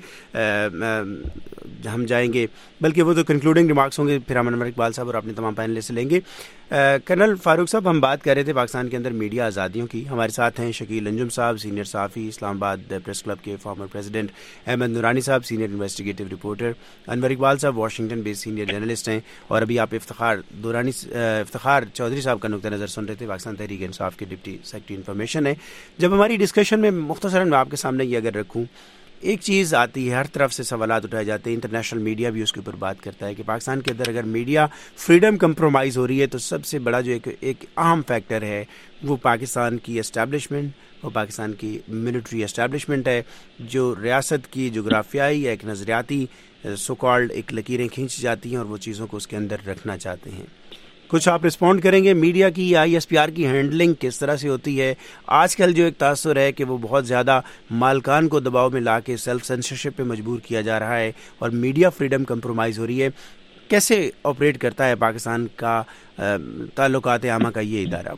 ہم جائیں گے, بلکہ وہ تو کنکلوڈنگ ریمارکس ہوں گے, پھر ہم انور اقبال صاحب اور اپنے تمام پینلسٹ سے لیں گے. کرنل فاروق صاحب, ہم بات کر رہے تھے پاکستان کے اندر میڈیا آزادیوں کی. ہمارے ساتھ ہیں شکیل انجم صاحب, سینئر صحافی, اسلام آباد پریس کلب کے فارمر پریزیڈنٹ, احمد نورانی صاحب, senior investigative reporter, Anwar Iqbal صاحب واشنگٹن بیس سینئر جرنلسٹ ہیں, اور ابھی آپ افتخار دورانی افتخار چودھری صاحب کا نقطہ نظر سن رہے تھے, پاکستان تحریک انصاف کے ڈپٹی سیکرٹری انفارمیشن ہے. جب ہماری ڈسکشن میں مختصراً میں آپ کے سامنے یہ اگر رکھوں, ایک چیز آتی ہے, ہر طرف سے سوالات اٹھائے جاتے ہیں, انٹرنیشنل میڈیا بھی اس کے اوپر بات کرتا ہے کہ پاکستان کے اندر اگر میڈیا فریڈم کمپرومائز ہو رہی ہے تو سب سے بڑا جو ایک ایک اہم فیکٹر ہے وہ پاکستان کی اسٹیبلشمنٹ, وہ پاکستان کی ملٹری اسٹیبلشمنٹ ہے, جو ریاست کی جغرافیائی یا ایک نظریاتی سو کالڈ ایک لکیریں کھینچ جاتی ہیں اور وہ چیزوں کو اس کے اندر رکھنا چاہتے ہیں. کچھ آپ رسپونڈ کریں گے, میڈیا کی آئی ایس پی آر کی ہینڈلنگ کس طرح سے ہوتی ہے؟ آج کل جو ایک تاثر ہے کہ وہ بہت زیادہ مالکان کو دباؤ میں لا کے سیلف سینسرشپ پہ مجبور کیا جا رہا ہے اور میڈیا فریڈم کمپرومائز ہو رہی ہے, کیسے آپریٹ کرتا ہے پاکستان کا تعلقات عامہ کا یہ ادارہ؟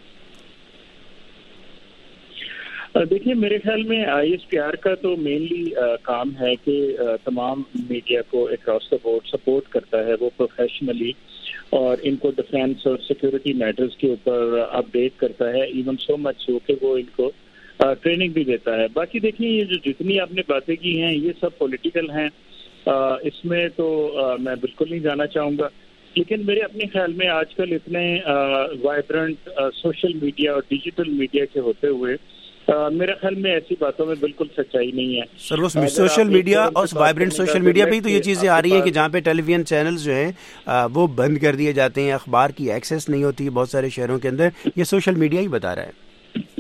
دیکھیے میرے خیال میں آئی ایس پی آر کا تو مینلی کام ہے کہ تمام میڈیا کو اکراس دا بورڈ سپورٹ کرتا ہے, وہ پروفیشنلی, اور ان کو ڈیفینس اور سیکورٹی میٹرز کے اوپر اپڈیٹ کرتا ہے, ایون سو مچ ہو کہ وہ ان کو ٹریننگ بھی دیتا ہے. باقی دیکھیں یہ جو جتنی آپ نے باتیں کی ہیں یہ سب پولیٹیکل ہیں, اس میں تو میں بالکل نہیں جانا چاہوں گا, لیکن میرے اپنے خیال میں آج کل اتنے وائبرنٹ سوشل میڈیا اور ڈیجیٹل میڈیا کے ہوتے ہوئے میرے خیال میں ایسی باتوں میں بالکل سچائی نہیں ہے. سر وہ سوشل میڈیا اور وائبرنٹ سوشل میڈیا پہ تو یہ چیزیں آ رہی ہیں کہ جہاں پہ ٹیلی ویژن چینلز جو ہیں وہ بند کر دیے جاتے ہیں, اخبار کی ایکسیس نہیں ہوتی بہت سارے شہروں کے اندر, یہ سوشل میڈیا ہی بتا رہا ہے.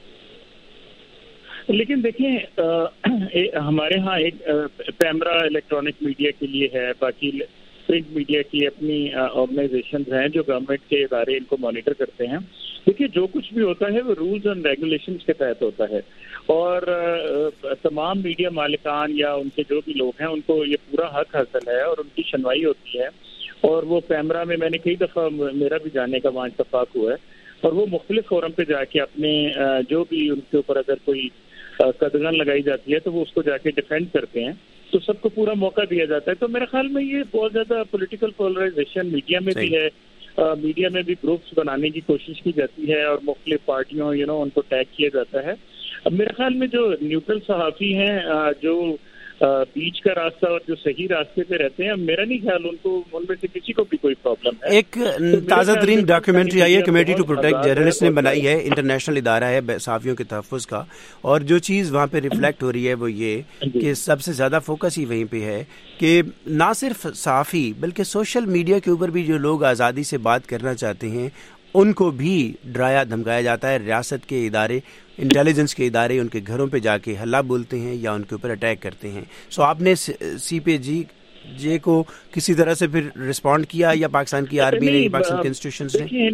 لیکن دیکھیں ہمارے ہاں ایک پیمرا الیکٹرانک میڈیا کے لیے ہے, باقی پرنٹ میڈیا کی اپنی آرگنائزیشنز ہیں جو گورنمنٹ کے ادارے ان کو مانیٹر کرتے ہیں. دیکھیے جو کچھ بھی ہوتا ہے وہ رولز اینڈ ریگولیشنز کے تحت ہوتا ہے, اور تمام میڈیا مالکان یا ان کے جو بھی لوگ ہیں ان کو یہ پورا حق حاصل ہے اور ان کی شنوائی ہوتی ہے. اور وہ پیمرا میں میں نے کئی دفعہ میرا بھی جانے کا وہاں اتفاق ہوا ہے, اور وہ مختلف فورم پہ جا کے اپنے جو بھی ان کے اوپر اگر کوئی قدغن لگائی جاتی ہے تو وہ اس کو جا کے ڈیفینڈ کرتے ہیں, تو سب کو پورا موقع دیا جاتا ہے. تو میرے خیال میں یہ بہت زیادہ پولیٹیکل پولرائزیشن میڈیا میں بھی ہے, میڈیا میں بھی گروپس بنانے کی کوشش کی جاتی ہے اور مختلف پارٹیوں یو نو ان کو ٹیگ کیا جاتا ہے. اب میرے خیال میں جو نیوٹرل صحافی ہیں جو بیچ کا راستہ اور جو صحیح راستے پہ رہتے ہیں، میرا نہیں خیال ان کو ان میں سے کسی کو بھی کوئی پرابلم ہے. ایک تازہ ترین ڈاکیومنٹری آئی ہے کمیٹی ٹو پروٹیکٹ جرنلسٹ نے بنائی ہے، انٹرنیشنل ادارہ ہے صحافیوں کے تحفظ کا، اور جو چیز وہاں پہ ریفلیکٹ ہو رہی ہے وہ یہ کہ سب سے زیادہ فوکس ہی وہیں پہ ہے کہ نہ صرف صحافی بلکہ سوشل میڈیا کے اوپر بھی جو لوگ آزادی سے بات کرنا چاہتے ہیں ان کو بھی ڈرایا دھمکایا جاتا ہے. ریاست کے ادارے، انٹیلیجنس کے ادارے ان کے گھروں پہ جا کے ہلا بولتے ہیں یا ان کے اوپر اٹیک کرتے ہیں. سو آپ نے سی پی جی جے کو کسی طرح سے پھر رسپونڈ کیا یا پاکستان کی آرمی نے، پاکستان کے انسٹیٹیوشنز نے؟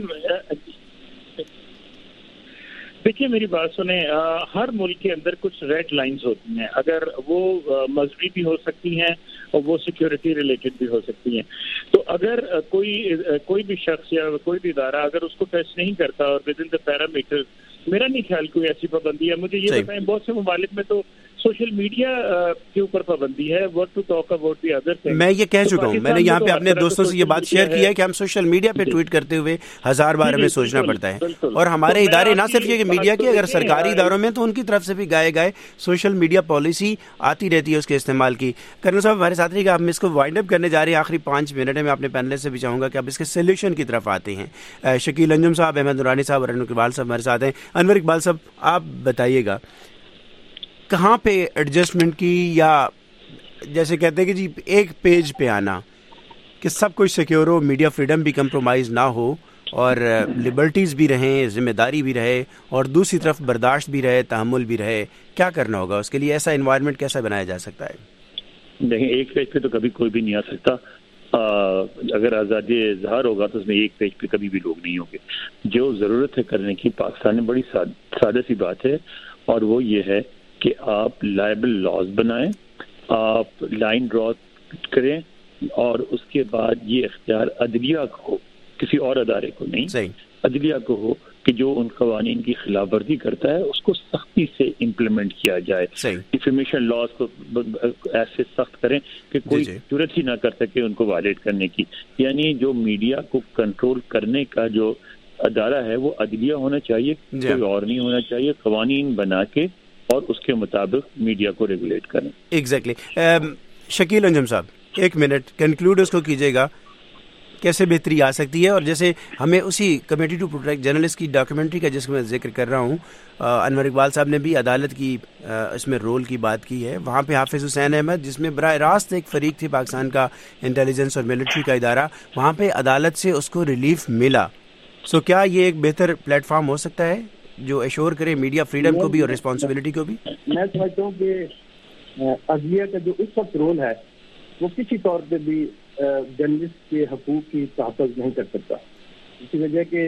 دیکھیے میری بات سنیں، ہر ملک کے اندر کچھ ریڈ لائنز ہوتی ہیں، اگر وہ مذہبی بھی ہو سکتی ہیں اور وہ سیکیورٹی ریلیٹڈ بھی ہو سکتی ہیں. تو اگر کوئی کوئی بھی شخص یا کوئی بھی ادارہ اگر اس کو ٹچ نہیں کرتا اور ود ان دا پیرامیٹر، میرا نہیں خیال کوئی ایسی پابندی ہے. مجھے یہ بتائیں، بہت سے ممالک میں تو سوشل میڈیا کے اوپر پابندی ہے، what to talk about the other thing. میں یہ کہہ چکا ہوں، میں نے یہاں پہ اپنے دوستوں سے یہ بات شیئر کی ہے کہ ہم سوشل میڈیا پہ ٹویٹ کرتے ہوئے ہزار بار ہمیں سوچنا پڑتا ہے، اور ہمارے ادارے نہ صرف یہ کہ میڈیا کے، اگر سرکاری اداروں میں تو ان کی طرف سے بھی گائے گائے سوشل میڈیا پالیسی آتی رہتی ہے اس کے استعمال کی. کرنل صاحب ہمارے ساتھ رہیے گا، ہم اس کو وائنڈ اپ کرنے جا رہے ہیں، آخری پانچ منٹ میں اپنے پینل سے بھی چاہوں گا کہ اب اس کے سولوشن کی طرف آتے ہیں. شکیل انجم صاحب، احمد نورانی صاحب اور انور اقبال صاحب ہمارے ساتھ ہیں. انور اقبال صاحب آپ بتائیے گا کہاں پہ ایڈجسٹمنٹ کی، یا جیسے کہتے ہیں کہ جی ایک پیج پہ آنا کہ سب کچھ سیکیور ہو، میڈیا فریڈم بھی کمپرومائز نہ ہو اور لبرٹیز بھی رہیں، ذمہ داری بھی رہے، اور دوسری طرف برداشت بھی رہے، تحمل بھی رہے، کیا کرنا ہوگا اس کے لیے؟ ایسا انوائرمنٹ کیسا بنایا جا سکتا ہے؟ نہیں، ایک پیج پہ تو کبھی کوئی بھی نہیں آ سکتا. اگر آزادی اظہار ہوگا تو اس میں ایک پیج پہ کبھی بھی لوگ نہیں ہوں گے. جو ضرورت ہے کرنے کی پاکستان میں بڑی سادہ سی بات ہے، اور وہ یہ ہے کہ آپ لائبل لاز بنائیں، آپ لائن ڈرا کریں، اور اس کے بعد یہ اختیار عدلیہ کو، کسی اور ادارے کو نہیں، صحیح عدلیہ کو ہو کہ جو ان قوانین کی خلاف ورزی کرتا ہے اس کو سختی سے امپلیمنٹ کیا جائے. ڈیفیمیشن لاز کو ایسے سخت کریں کہ کوئی ضرورت ہی نہ کر سکے ان کو وائلیٹ کرنے کی. یعنی جو میڈیا کو کنٹرول کرنے کا جو ادارہ ہے وہ عدلیہ ہونا چاہیے، کوئی اور نہیں ہونا چاہیے. قوانین بنا کے اور اس کے مطابق میڈیا کو ریگولیٹ کریں. ایگزیکٹلی. شکیل انجم صاحب ایک منٹ کنکلوڈ اس کو کیجیے گا، کیسے بہتری آ سکتی ہے؟ اور جیسے ہمیں اسی کمیٹی ٹو پروٹیکٹ جرنلسٹ کی ڈاکیومنٹری کا جس کو میں ذکر کر رہا ہوں، انور اقبال صاحب نے بھی عدالت کی اس میں رول کی بات کی ہے. وہاں پہ حافظ حسین احمد جس میں براہ راست ایک فریق تھی پاکستان کا انٹیلیجنس اور ملٹری کا ادارہ، وہاں پہ عدالت سے اس کو ریلیف ملا. سو کیا یہ ایک بہتر پلیٹ فارم ہو سکتا ہے جو ایشور کرے میڈیا فریڈم کو بھی اور ریسپانسبلٹی کو بھی؟ میں سمجھتا ہوں کہ عدلیہ کا جو اس وقت رول ہے وہ کسی طور پہ بھی جرنلسٹ کے حقوق کی تحفظ نہیں کر سکتا، اسی وجہ کہ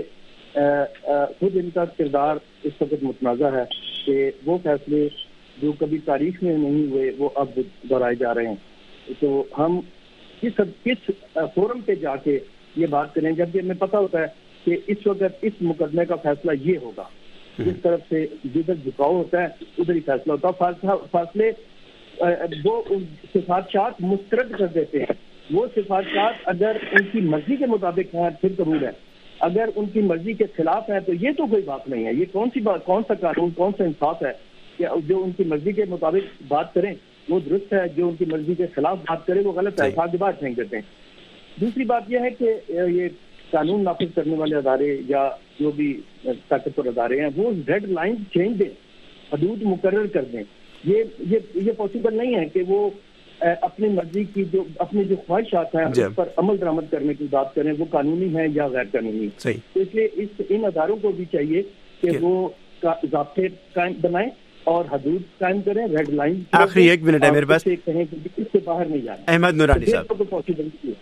خود ان کا کردار اس وقت متنازع ہے کہ وہ فیصلے جو کبھی تاریخ میں نہیں ہوئے وہ اب دہرائے جا رہے ہیں. تو ہم کس کس فورم پہ جا کے یہ بات کریں جبکہ ہمیں پتہ ہوتا ہے کہ اس وقت اس مقدمے کا فیصلہ یہ ہوگا، جس طرف سے جدھر جھکاؤ ہوتا ہے ادھر ہی فیصلہ ہوتا ہے. فاصلے وہ سفارشات مسترد کر دیتے ہیں. وہ سفارشات اگر ان کی مرضی کے مطابق ہیں پھر قبول ہے، اگر ان کی مرضی کے خلاف ہے تو یہ تو کوئی بات نہیں ہے. یہ کون سی بات، کون سا قانون، کون سا انصاف ہے کہ جو ان کی مرضی کے مطابق بات کریں وہ درست ہے، جو ان کی مرضی کے خلاف بات کرے وہ غلط ہے. خاص بات نہیں کرتے ہیں. دوسری بات یہ ہے کہ یہ قانون نافذ کرنے والے ادارے یا جو بھی طاقتور ادارے ہیں وہ ریڈ لائن چینج دیں، حدود مقرر کر دیں. یہ یہ یہ پاسبل نہیں ہے کہ وہ اپنی مرضی کی جو اپنی جو خواہشات ہیں اس پر عمل درآمد کرنے کی بات کریں، وہ قانونی ہے یا غیر قانونی. تو اس لیے اس ان اداروں کو بھی چاہیے کہ وہ ضابطے قائم بنائیں اور حدود قائم کریں، ریڈ لائن. آخری ایک منٹ ہے میرے پاس، کہیں کہ اس سے باہر نہیں جانا. احمد نورانی صاحب پاسبل ہے.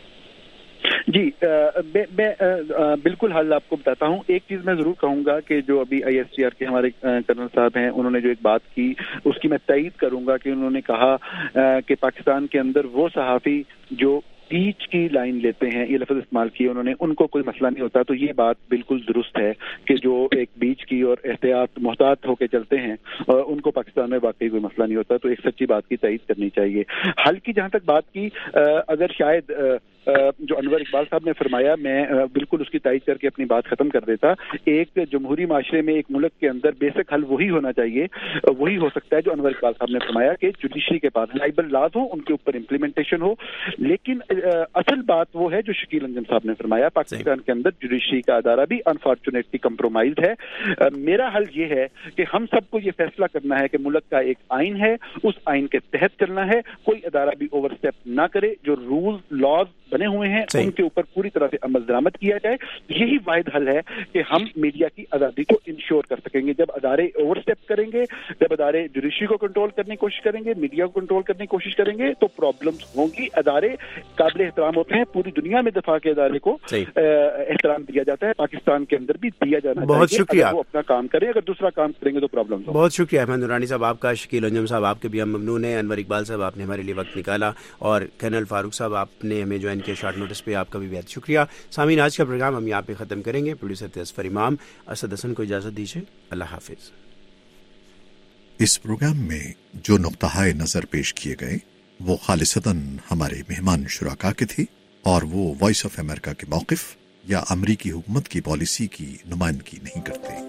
جی میں بالکل حل آپ کو بتاتا ہوں. ایک چیز میں ضرور کہوں گا کہ جو ابھی آئی ایس ٹی آر کے ہمارے کرنل صاحب ہیں انہوں نے جو ایک بات کی اس کی میں تائید کروں گا کہ انہوں نے کہا کہ پاکستان کے اندر وہ صحافی جو بیچ کی لائن لیتے ہیں، یہ لفظ استعمال کیے انہوں نے، ان کو کوئی مسئلہ نہیں ہوتا. تو یہ بات بالکل درست ہے کہ جو ایک بیچ کی اور احتیاط محتاط ہو کے چلتے ہیں اور ان کو پاکستان میں واقعی کوئی مسئلہ نہیں ہوتا. تو ایک سچی بات کی تائید کرنی چاہیے. حل کی جہاں تک بات کی، اگر شاید جو انور اقبال صاحب نے فرمایا میں بالکل اس کی تائید کر کے اپنی بات ختم کر دیتا. ایک جمہوری معاشرے میں ایک ملک کے اندر بیسک حل وہی ہونا چاہیے, وہی ہو سکتا ہے جو انور اقبال صاحب نے فرمایا کہ جوڈیشری کے پاس لائبل لاز ہو, ان کے اوپر امپلیمنٹیشن ہو. لیکن اصل بات وہ ہے جو شکیل انجم صاحب نے فرمایا, پاکستان کے اندر جوڈیشری کا ادارہ بھی انفارچونیٹلی کمپرومائزڈ ہے. میرا حل یہ ہے کہ ہم سب کو یہ فیصلہ کرنا ہے کہ ملک کا ایک آئین ہے, اس آئین کے تحت چلنا ہے, کوئی ادارہ بھی اوور اسٹیپ نہ کرے, جو رولز لاز بنے ہوئے ہیں ان کے اوپر پوری طرح سے عمل درآمد کیا جائے. یہی واحد حل ہے کہ ہم میڈیا کی آزادی کو انشور کر سکیں گے. جب ادارے اوور اسٹیپ کریں گے, جب ادارے جوڈیشری کو کنٹرول کرنے کی کوشش کریں گے, میڈیا کو کنٹرول کرنے کی کوشش کریں گے, تو پرابلمز ہوں گی. ادارے قابل احترام ہوتے ہیں, پوری دنیا میں دفاع کے ادارے کو احترام دیا جاتا ہے, پاکستان کے اندر بھی دیا جانا چاہیے. بہت شکریہ. وہ اپنا کام کریں, اگر دوسرا کام کریں گے تو پرابلم. بہت شکریہ احمد نورانی صاحب آپ کا, شکیل انجم صاحب آپ کے بھی ہم ممنون ہیں, انور اقبال صاحب آپ نے ہمارے لیے وقت نکالا, اور کرنل فاروق صاحب آپ نے ہمیں جوائن کیا شارٹ نوٹس پہ, آپ کا بھی بہت شکریہ. سامعین آج کا پروگرام ہم یہاں پہ ختم کریں گے. پروڈیوسر اظفر امام, اسد حسن کو اجازت دیجیے. اللہ حافظ. اس پروگرام میں جو نقطہ نظر پیش کیے گئے وہ خالصتاً ہمارے مہمان شرکا کے تھے, اور وہ وائس آف امریکہ کے موقف یا امریکی حکومت کی پالیسی کی نمائندگی نہیں کرتے.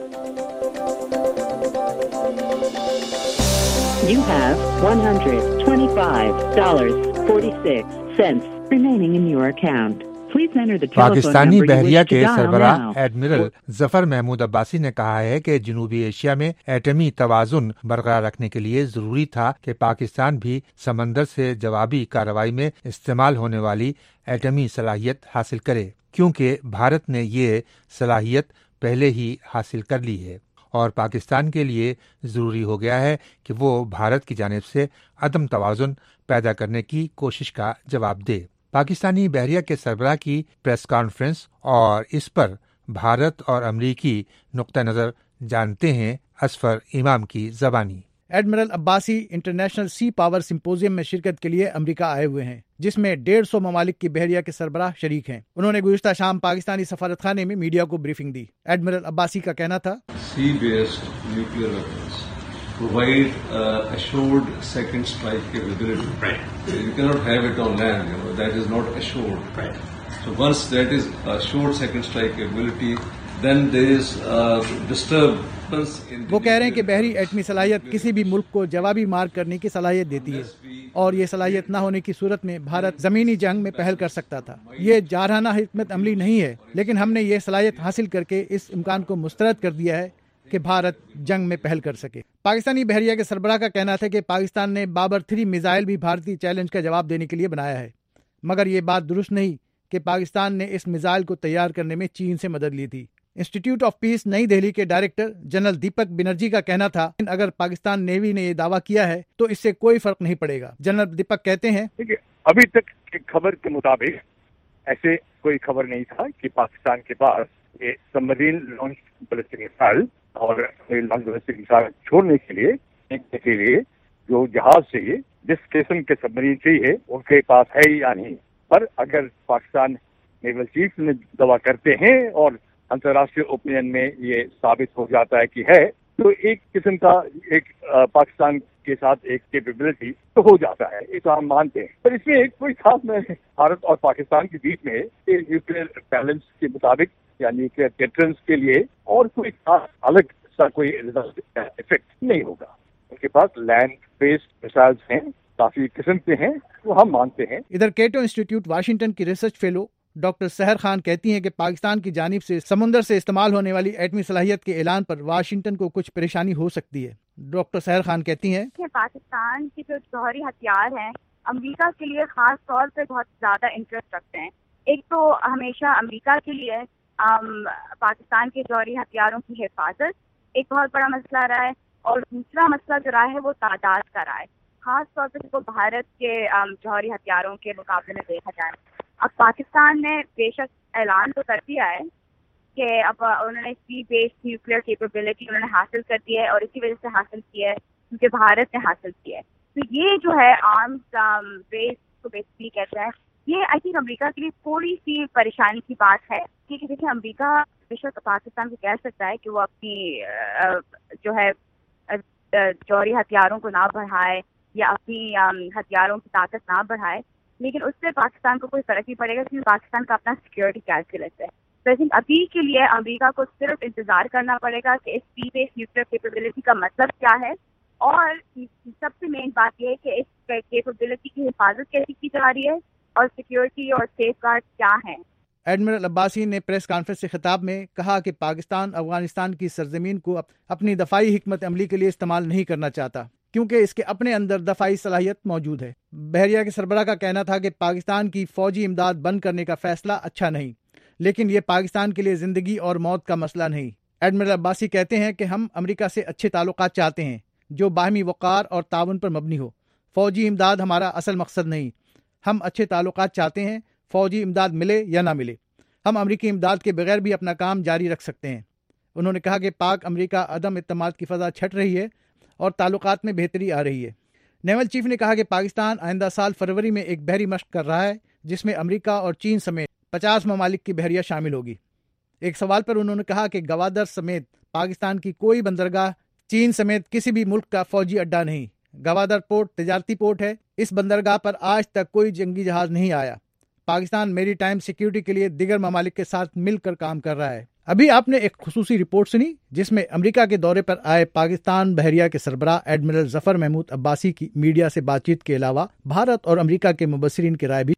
You have one hundred twenty-five dollars and forty-six cents remaining in your account. Please enter the telephone Pakistani number you بحریہ wish to کے dial سربراہ now. ایڈمرل ظفر محمود عباسی نے کہا ہے کہ جنوبی ایشیا میں ایٹمی توازن برقرار رکھنے کے لیے ضروری تھا کہ پاکستان بھی سمندر سے جوابی کارروائی میں استعمال ہونے والی ایٹمی صلاحیت حاصل کرے, کیونکہ بھارت نے یہ صلاحیت پہلے ہی حاصل کر لی ہے, اور پاکستان کے لیے ضروری ہو گیا ہے کہ وہ بھارت کی جانب سے عدم توازن پیدا کرنے کی کوشش کا جواب دے. پاکستانی بحریہ کے سربراہ کی پریس کانفرنس اور اس پر بھارت اور امریکی نقطہ نظر جانتے ہیں اظفر امام کی زبانی. Admiral Abbasi international sea power symposium میں شرکت کے لیے امریکہ آئے ہوئے ہیں, جس میں ڈیڑھ سو ممالک کی بحریہ کے سربراہ شریک ہیں. انہوں نے گزشتہ شام پاکستانی سفارت خانے میں میڈیا کو بریفنگ دی. ایڈمرل عباسی کا کہنا تھا, sea based nuclear weapons provide uh, assured second strike capability. Right. You cannot have it on land, you know, that is not assured. Right. So once that is assured second strike capability, then there is uh, disturbance in the... وہ کہہ رہے ہیں کہ بحری ایٹمی صلاحیت کسی بھی ملک کو جوابی مار کرنے کی صلاحیت دیتی ہے, اور یہ صلاحیت نہ ہونے کی صورت میں بھارت زمینی جنگ میں پہل کر سکتا تھا. یہ جارحانہ حکمت عملی نہیں ہے, لیکن ہم نے یہ صلاحیت حاصل کر کے اس امکان کو مسترد کر دیا ہے کہ بھارت جنگ میں پہل کر سکے. پاکستانی بحریہ کے سربراہ کا کہنا تھا کہ پاکستان نے بابر تھری میزائل بھی بھارتی چیلنج کا جواب دینے کے لیے بنایا ہے, مگر یہ بات درست نہیں کہ پاکستان نے اس میزائل کو تیار کرنے میں چین سے مدد لی تھی. انسٹیٹیوٹ آف پیس نئی دہلی کے ڈائریکٹر جنرل دیپک بنرجی کا کہنا تھا کہ اگر پاکستان نیوی نے یہ دعویٰ کیا ہے تو اس سے کوئی فرق نہیں پڑے گا. جنرل دیپک کہتے ہیں, ابھی تک کی خبر کے مطابق ایسے کوئی خبر نہیں تھا کہ پاکستان کے پاس یہ سبمرین لانچ بیلسٹک میزائل اور لانچ بیلسٹک میزائل چھوڑنے کے لیے کے لیے جو جہاز چاہیے, جس قسم کے سبمرین چاہیے, ان کے پاس ہے یا نہیں. پر اگر پاکستان نیول چیف نے دعویٰ کرتے ہیں اور انترراشٹریہ اوپینین میں یہ ثابت ہو جاتا ہے کہ ہے, تو ایک قسم کا ایک پاکستان کے ساتھ ایک کیپیبلٹی تو ہو جاتا ہے, یہ تو ہم مانتے ہیں. پر اس میں ایک کوئی خاص میں بھارت اور پاکستان کے بیچ میں نیوکلیئر بیلنس کے مطابق یا نیوکلیئر ڈیٹرنس کے لیے اور کوئی خاص الگ سا کوئی افیکٹ نہیں ہوگا. ان کے پاس لینڈ بیسڈ میزائلز ہیں, کافی قسم کے ہیں, وہ ہم مانتے ہیں. ادھر کیٹو انسٹیٹیوٹ واشنگٹن کی research fellow doctor Sahar Khan کہتی ہیں کہ پاکستان کی جانب سے سمندر سے استعمال ہونے والی ایٹمی صلاحیت کے اعلان پر واشنگٹن کو کچھ پریشانی ہو سکتی ہے. ڈاکٹر سحر خان کہتی ہیں کہ پاکستان کے جو جوہری ہتھیار ہیں امریکہ کے لیے خاص طور پہ بہت زیادہ انٹرسٹ رکھتے ہیں. ایک تو ہمیشہ امریکہ کے لیے پاکستان کے جوہری ہتھیاروں کی حفاظت ایک بہت بڑا مسئلہ رہا ہے, اور دوسرا مسئلہ جو رہا ہے وہ تعداد کا رہا ہے, خاص طور پہ جو بھارت کے جوہری ہتھیاروں کے مقابلے میں دیکھا جائے. اب پاکستان نے بے شک اعلان تو کر دیا ہے کہ اب انہوں نے سی بیسڈ نیوکلیئر کیپیبلٹی انہوں نے حاصل کر دی ہے, اور اسی وجہ سے حاصل کیا ہے کیونکہ بھارت نے حاصل کیا ہے. تو یہ جو ہے آرمز بیس کو بیسکلی کہتے ہیں, یہ آئی تھنک امریکہ کے لیے تھوڑی سی پریشانی کی بات ہے, کیونکہ دیکھیں امریکہ بے شک پاکستان کو کہہ سکتا ہے کہ وہ اپنی جو ہے جوہری ہتھیاروں کو نہ بڑھائے یا اپنی ہتھیاروں کی طاقت نہ بڑھائے, لیکن اس سے پاکستان کو کوئی فرق نہیں پڑے گا کیونکہ پاکستان کا اپنا سیکورٹی کیلکولیٹ ہے. تو آئی تھنک ابھی کے لیے امریکہ کو صرف انتظار کرنا پڑے گا کہ اس پی بیس نیوکلیئر کیپیبلٹی کا مطلب کیا ہے، اور سب سے مین بات یہ ہے کہ اس کیپیبلٹی کی حفاظت کیسی کی جا رہی ہے اور سیکیورٹی اور سیف گارڈ کیا ہیں. ایڈمرل عباسی نے پریس کانفرنس سے خطاب میں کہا کہ پاکستان افغانستان کی سرزمین کو اپنی دفاعی حکمت عملی کے لیے استعمال نہیں کرنا چاہتا کیونکہ اس کے اپنے اندر دفاعی صلاحیت موجود ہے. بحریہ کے سربراہ کا کہنا تھا کہ پاکستان کی فوجی امداد بند کرنے کا فیصلہ اچھا نہیں، لیکن یہ پاکستان کے لیے زندگی اور موت کا مسئلہ نہیں. ایڈمرل عباسی کہتے ہیں کہ ہم امریکہ سے اچھے تعلقات چاہتے ہیں جو باہمی وقار اور تعاون پر مبنی ہو. فوجی امداد ہمارا اصل مقصد نہیں. ہم اچھے تعلقات چاہتے ہیں، فوجی امداد ملے یا نہ ملے. ہم امریکی امداد کے بغیر بھی اپنا کام جاری رکھ سکتے ہیں. انہوں نے کہا کہ پاک امریکہ عدم اعتماد کی فضا چھٹ رہی ہے اور تعلقات میں بہتری آ رہی ہے. نیول چیف نے کہا کہ پاکستان آئندہ سال فروری میں ایک بحری مشق کر رہا ہے جس میں امریکہ اور چین سمیت پچاس ممالک کی بحریہ شامل ہوگی. ایک سوال پر انہوں نے کہا کہ گوادر سمیت پاکستان کی کوئی بندرگاہ چین سمیت کسی بھی ملک کا فوجی اڈا نہیں. گوادر پورٹ تجارتی پورٹ ہے. اس بندرگاہ پر آج تک کوئی جنگی جہاز نہیں آیا. پاکستان میری ٹائم سیکیورٹی کے لیے دیگر ممالک کے ساتھ مل کر کام کر رہا ہے. ابھی آپ نے ایک خصوصی رپورٹ سنی جس میں امریکہ کے دورے پر آئے پاکستان بحریہ کے سربراہ ایڈمرل ظفر محمود عباسی کی میڈیا سے بات چیت کے علاوہ بھارت اور امریکہ کے مبصرین کی رائے بھی